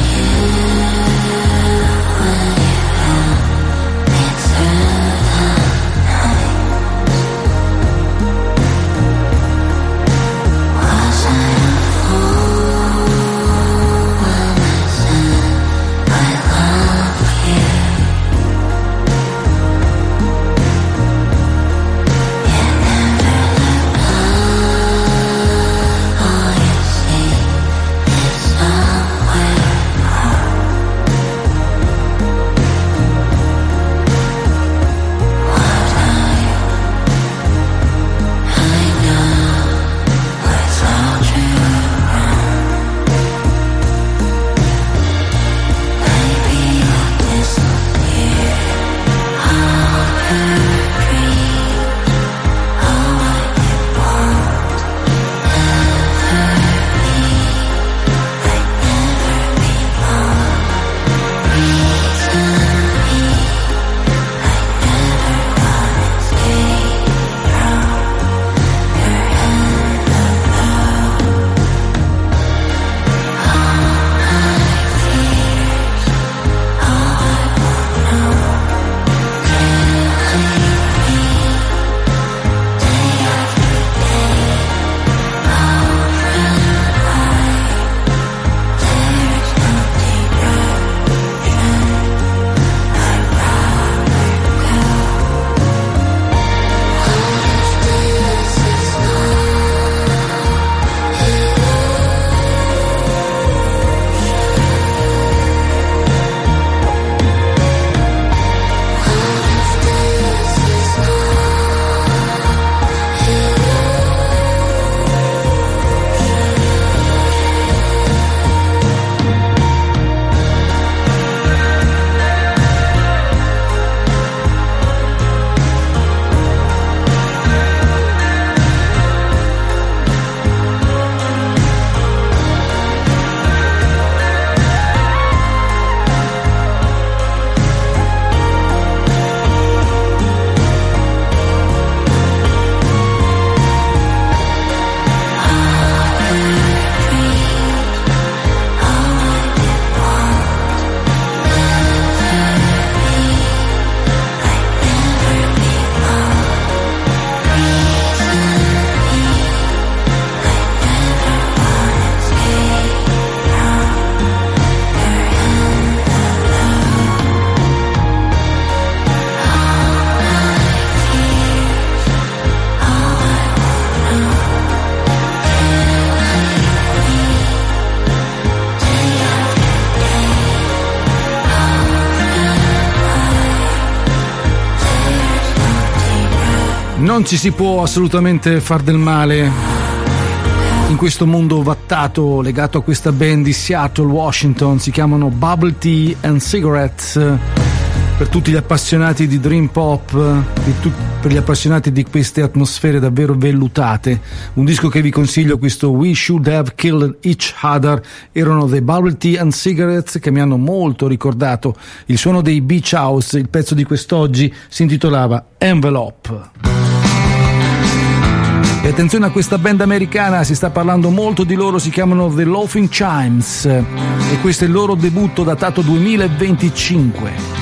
It's non ci si può assolutamente far del male in questo mondo vattato legato a questa band di Seattle, Washington. Si chiamano Bubble Tea and Cigarettes, per tutti gli appassionati di dream pop, per gli appassionati di queste atmosfere davvero vellutate. Un disco che vi consiglio, questo We Should Have Killed Each Other. Erano The Bubble Tea and Cigarettes, che mi hanno molto ricordato il suono dei Beach House. Il pezzo di quest'oggi si intitolava Envelope. E attenzione a questa band americana, si sta parlando molto di loro, si chiamano The Laughing Chimes e questo è il loro debutto datato 2025.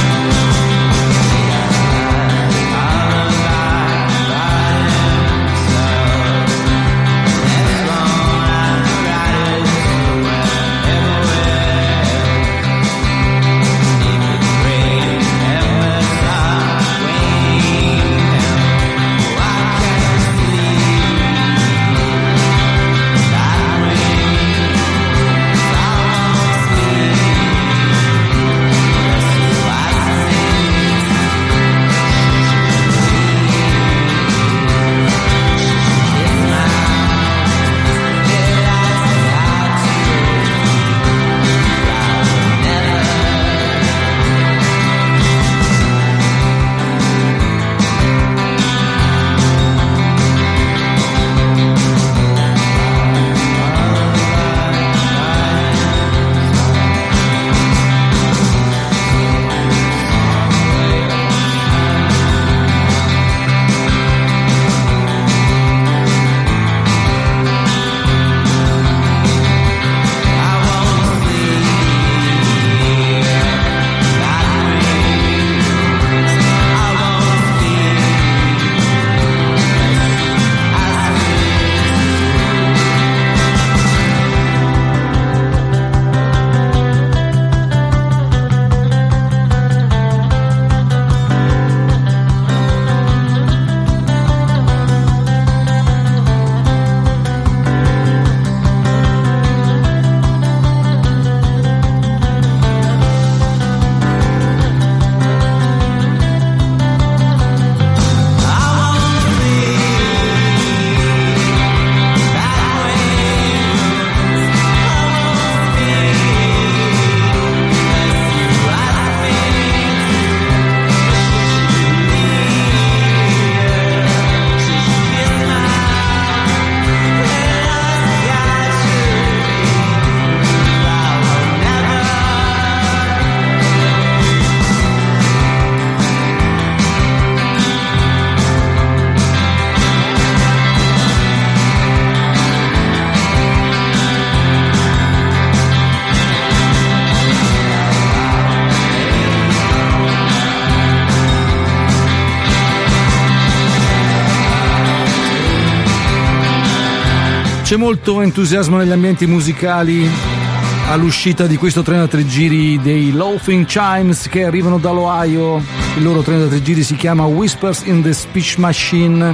C'è molto entusiasmo negli ambienti musicali all'uscita di questo 33 giri dei Laughing Chimes, che arrivano dall'Ohio. Il loro 33 giri si chiama Whispers in the Speech Machine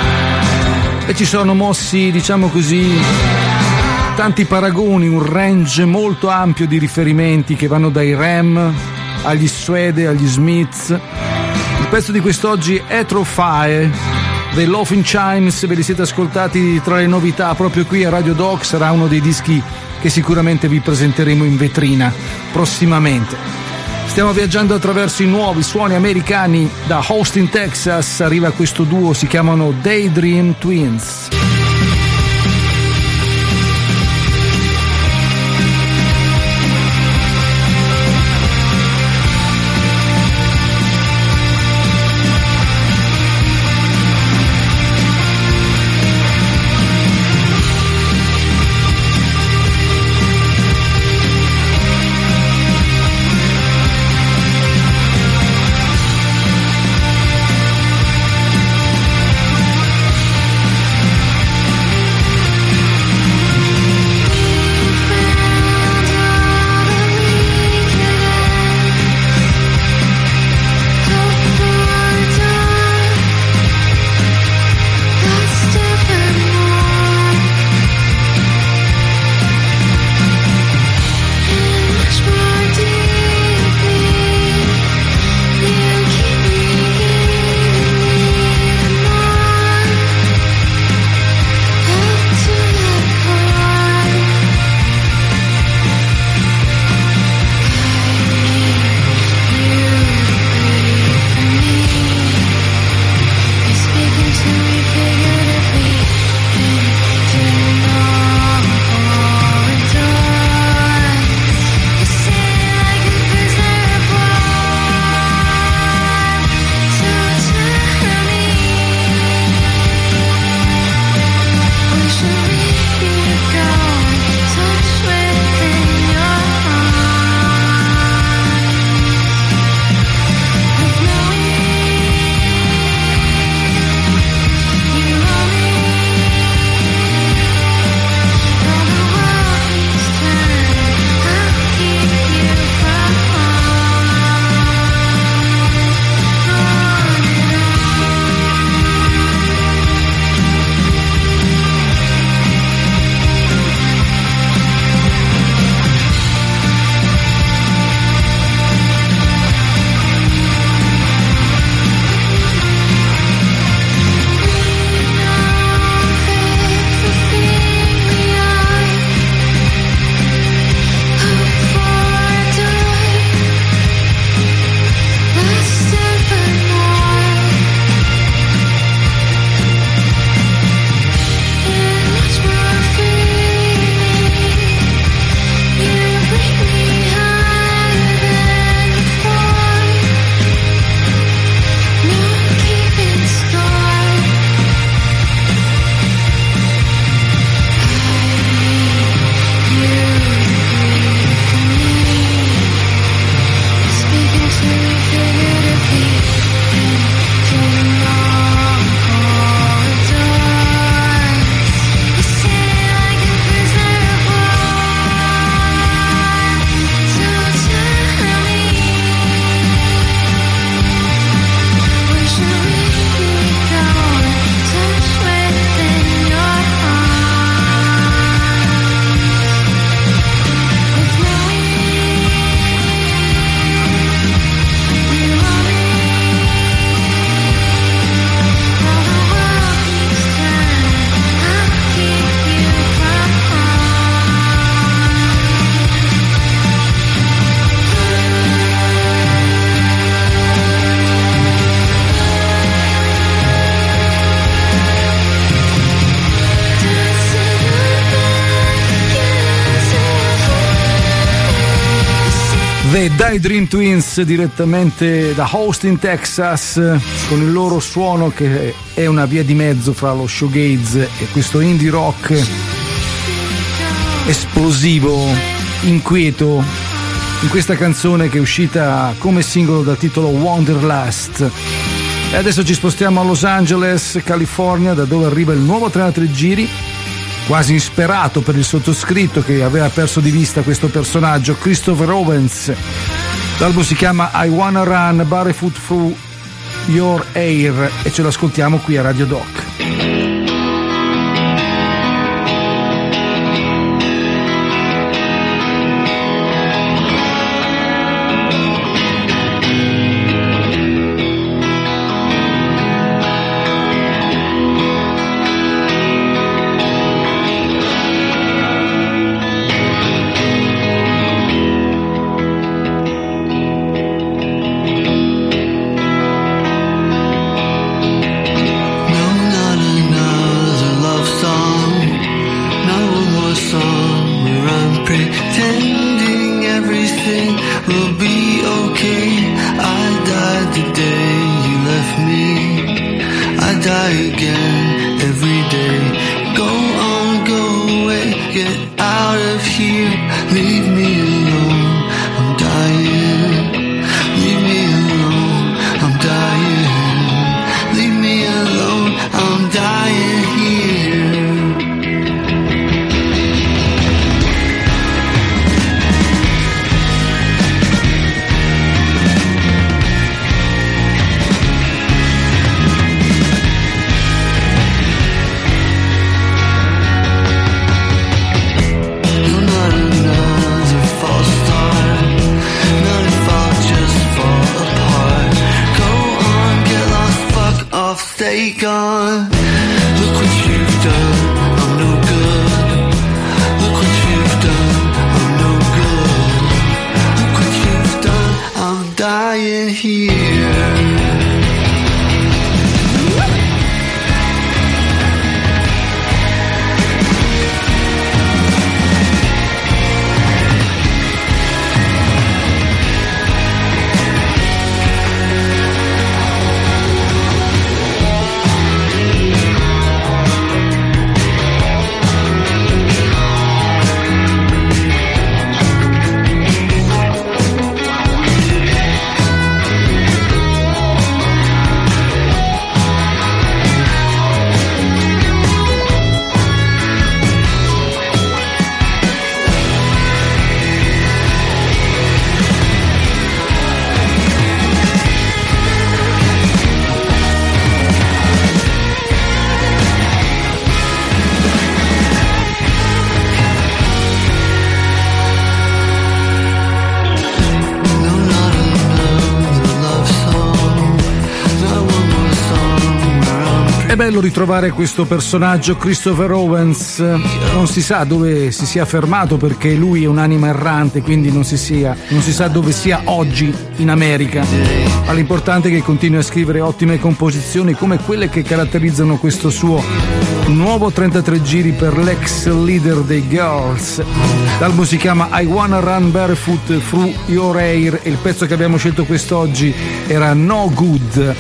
e ci sono mossi, diciamo così, tanti paragoni, un range molto ampio di riferimenti che vanno dai Ram agli Suede, agli Smiths. Il pezzo di quest'oggi è Trophy dei Laughing Chimes, ve li siete ascoltati tra le novità proprio qui a Radio Doc. Sarà uno dei dischi che sicuramente vi presenteremo in vetrina prossimamente. Stiamo viaggiando attraverso i nuovi suoni americani. Da Austin, Texas arriva questo duo, si chiamano Daydream Twins. The Die Dream Twins direttamente da Austin, Texas, con il loro suono che è una via di mezzo fra lo shoegaze e questo indie rock esplosivo, inquieto, in questa canzone che è uscita come singolo dal titolo Wanderlust. E adesso ci spostiamo a Los Angeles, California, da dove arriva il nuovo 33 giri, quasi insperato per il sottoscritto che aveva perso di vista questo personaggio, Christopher Owens. L'album si chiama I Wanna Run Barefoot Through Your Hair e ce l'ascoltiamo qui a Radio Doc. È bello ritrovare questo personaggio, Christopher Owens. Non si sa dove si sia fermato perché lui è un'anima errante, quindi non si sa dove sia oggi in America. Ma l'importante è che continui a scrivere ottime composizioni come quelle che caratterizzano questo suo nuovo 33 giri per l'ex leader dei Girls. L'album si chiama I Wanna Run Barefoot Through Your Hair e il pezzo che abbiamo scelto quest'oggi era No Good.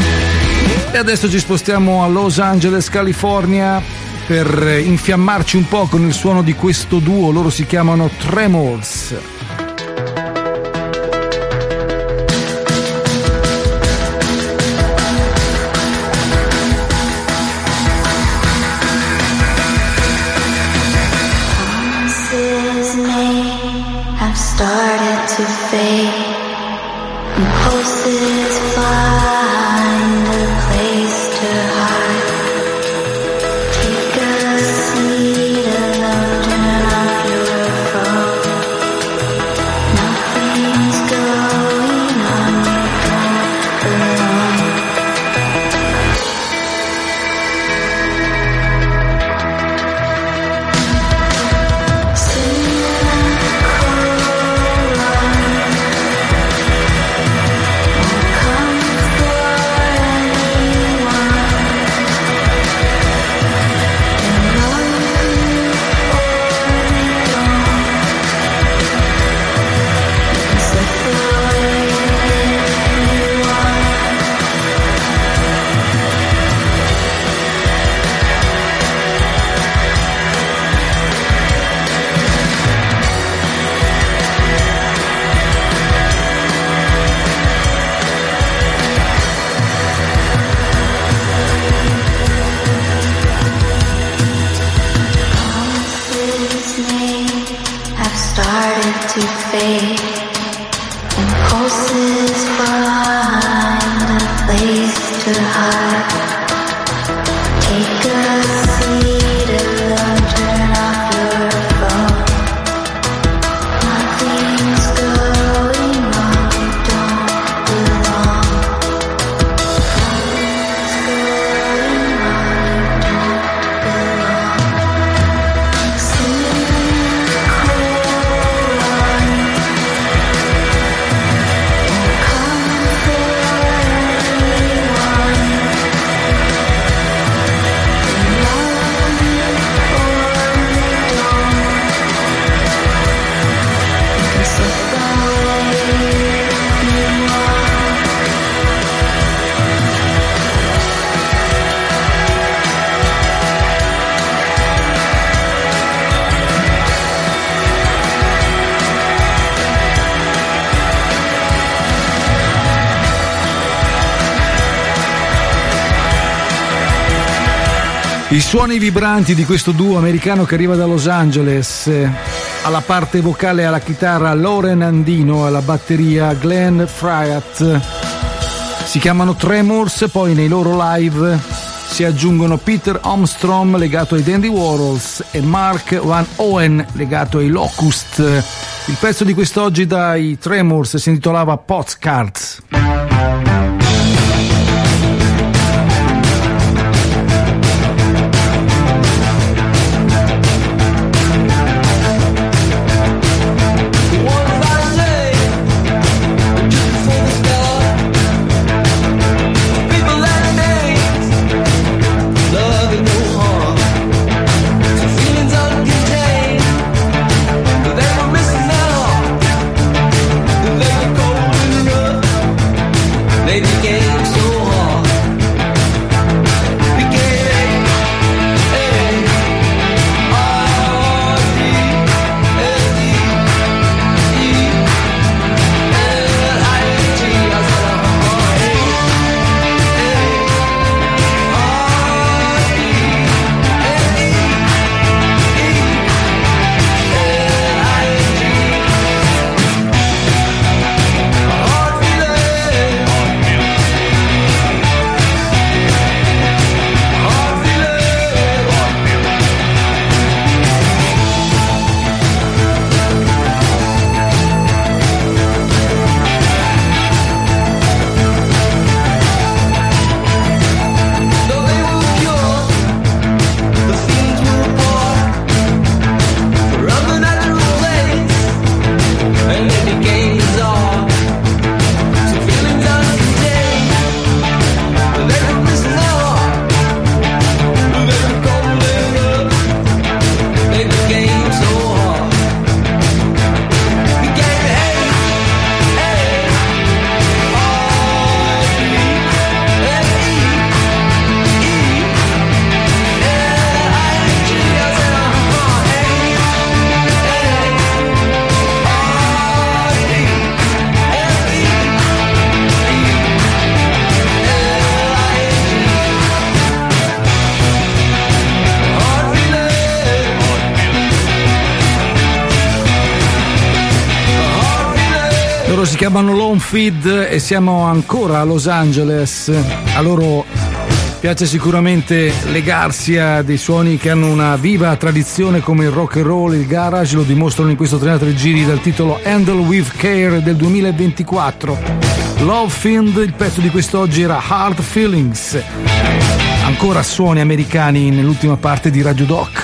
E adesso ci spostiamo a Los Angeles, California, per infiammarci un po' con il suono di questo duo. Loro si chiamano Tremors. Promises made have started to fade, and pulses find a place to hide. Take a seat alone, turn off your phone. Nothing's going on, you don't belong. Sing the cold line. to fade. Impulses find a place to hide. Take a seat alone, turn off your phone. Nothing's going on, you don't belong. Nothing's going on, you don't belong. Sleep cold, come for anyone. Love me or don't. You can slip away if you want. I suoni vibranti di questo duo americano che arriva da Los Angeles, alla parte vocale e alla chitarra Loren Andino, alla batteria Glenn Fryatt, si chiamano Tremors. Poi nei loro live si aggiungono Peter Armstrong legato ai Dandy Warhols e Mark Van Owen legato ai Locust. Il pezzo di quest'oggi dai Tremors si intitolava Postcards. Si chiamano Lone Feed e siamo ancora a Los Angeles. A loro piace sicuramente legarsi a dei suoni che hanno una viva tradizione come il rock and roll, il garage, lo dimostrano in questo 33 giri dal titolo Handle with Care del 2024. Love Fiend, il pezzo di quest'oggi era Hard Feelings. Ancora suoni americani nell'ultima parte di Radio Doc.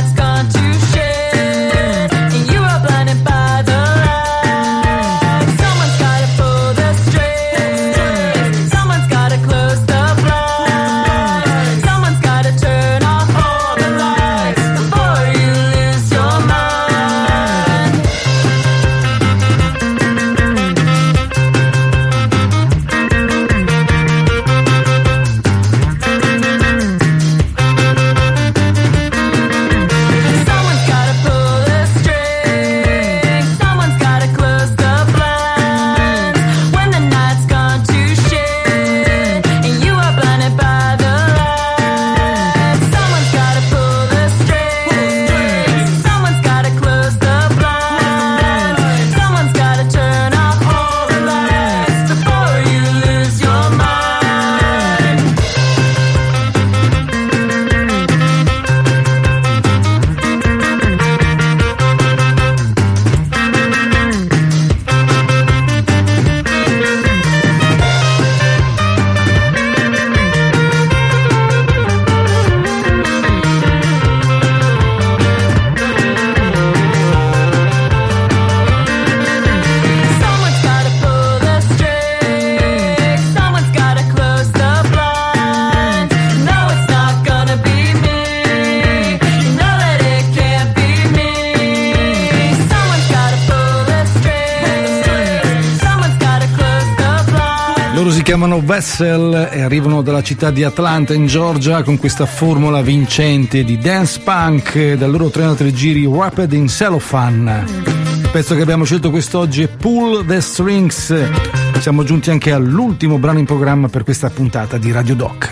Blinded by the light. chiamano Vessel e arrivano dalla città di Atlanta in Georgia con questa formula vincente di dance punk dal loro 33 giri Wrapped in Cellophane. Il pezzo che abbiamo scelto quest'oggi è Pull the Strings. Siamo giunti anche all'ultimo brano in programma per questa puntata di Radio Doc.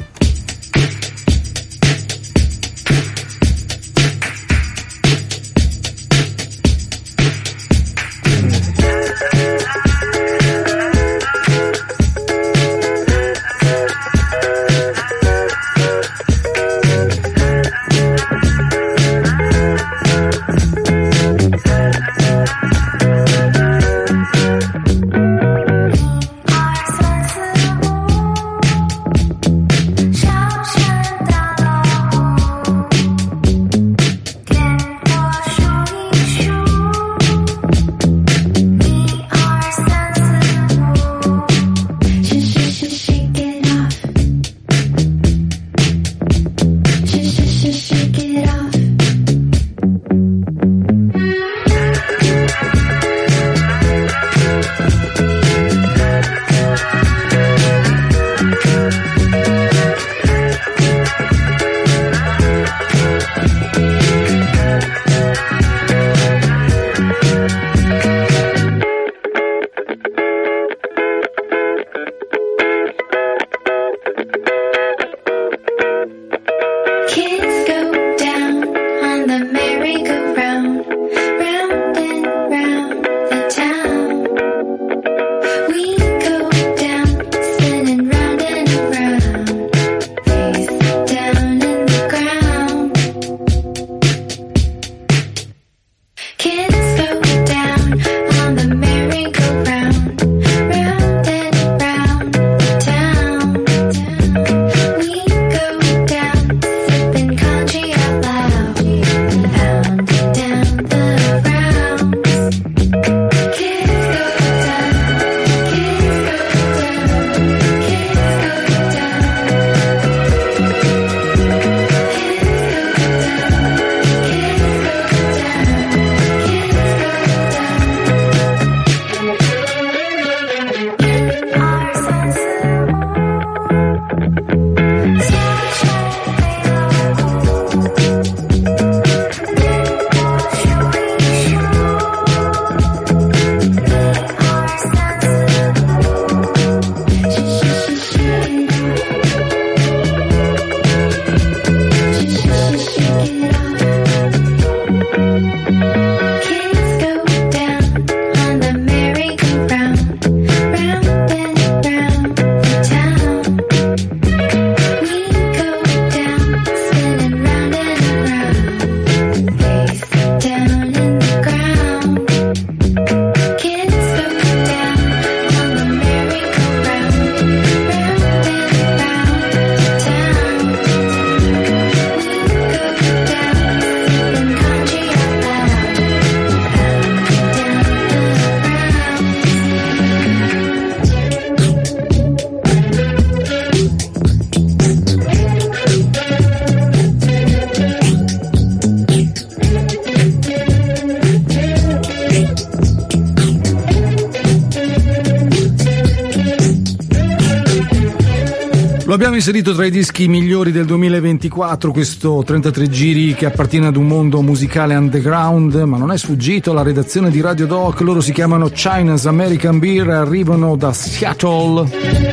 Lo abbiamo inserito tra i dischi migliori del 2024, questo 33 giri che appartiene ad un mondo musicale underground, ma non è sfuggito alla redazione di Radio Doc. Loro si chiamano China's American Beer, arrivano da Seattle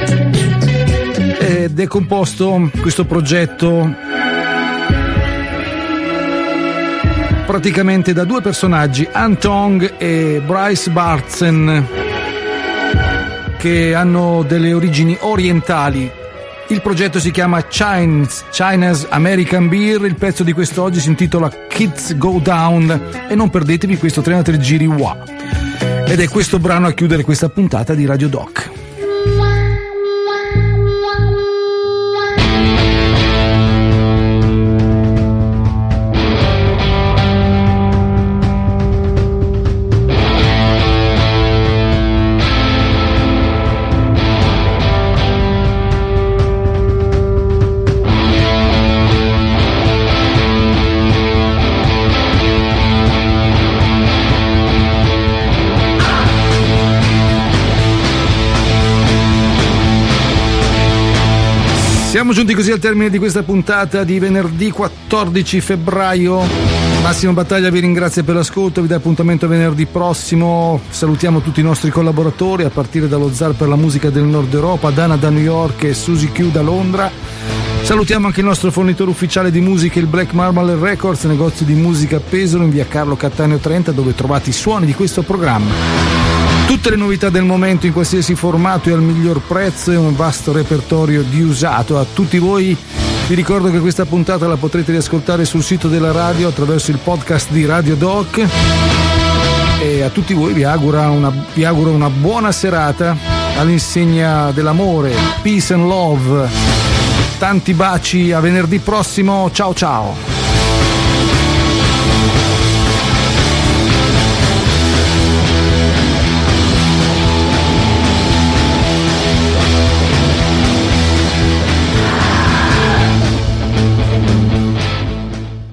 ed è composto questo progetto praticamente da due personaggi, Antong e Bryce Bartzen, che hanno delle origini orientali. Il progetto si chiama China's American Beer, il pezzo di quest'oggi si intitola Kids Go Down e non perdetevi questo 33 giri Wa. Ed è questo brano a chiudere questa puntata di Radio Doc. Siamo giunti così al termine di questa puntata di venerdì 14 febbraio. Massimo Battaglia vi ringrazia per l'ascolto, vi dà appuntamento venerdì prossimo. Salutiamo tutti i nostri collaboratori, a partire dallo Zar per la musica del Nord Europa, Dana da New York e Suzy Q da Londra. Salutiamo anche il nostro fornitore ufficiale di musica, il Black Marble Records, negozio di musica a Pesaro in via Carlo Cattaneo 30, dove trovate i suoni di questo programma. Tutte le novità del momento in qualsiasi formato e al miglior prezzo e un vasto repertorio di usato. A tutti voi vi ricordo che questa puntata la potrete riascoltare sul sito della radio attraverso il podcast di Radio Doc, e a tutti voi vi auguro una buona serata all'insegna dell'amore, peace and love. Tanti baci, a venerdì prossimo, ciao ciao.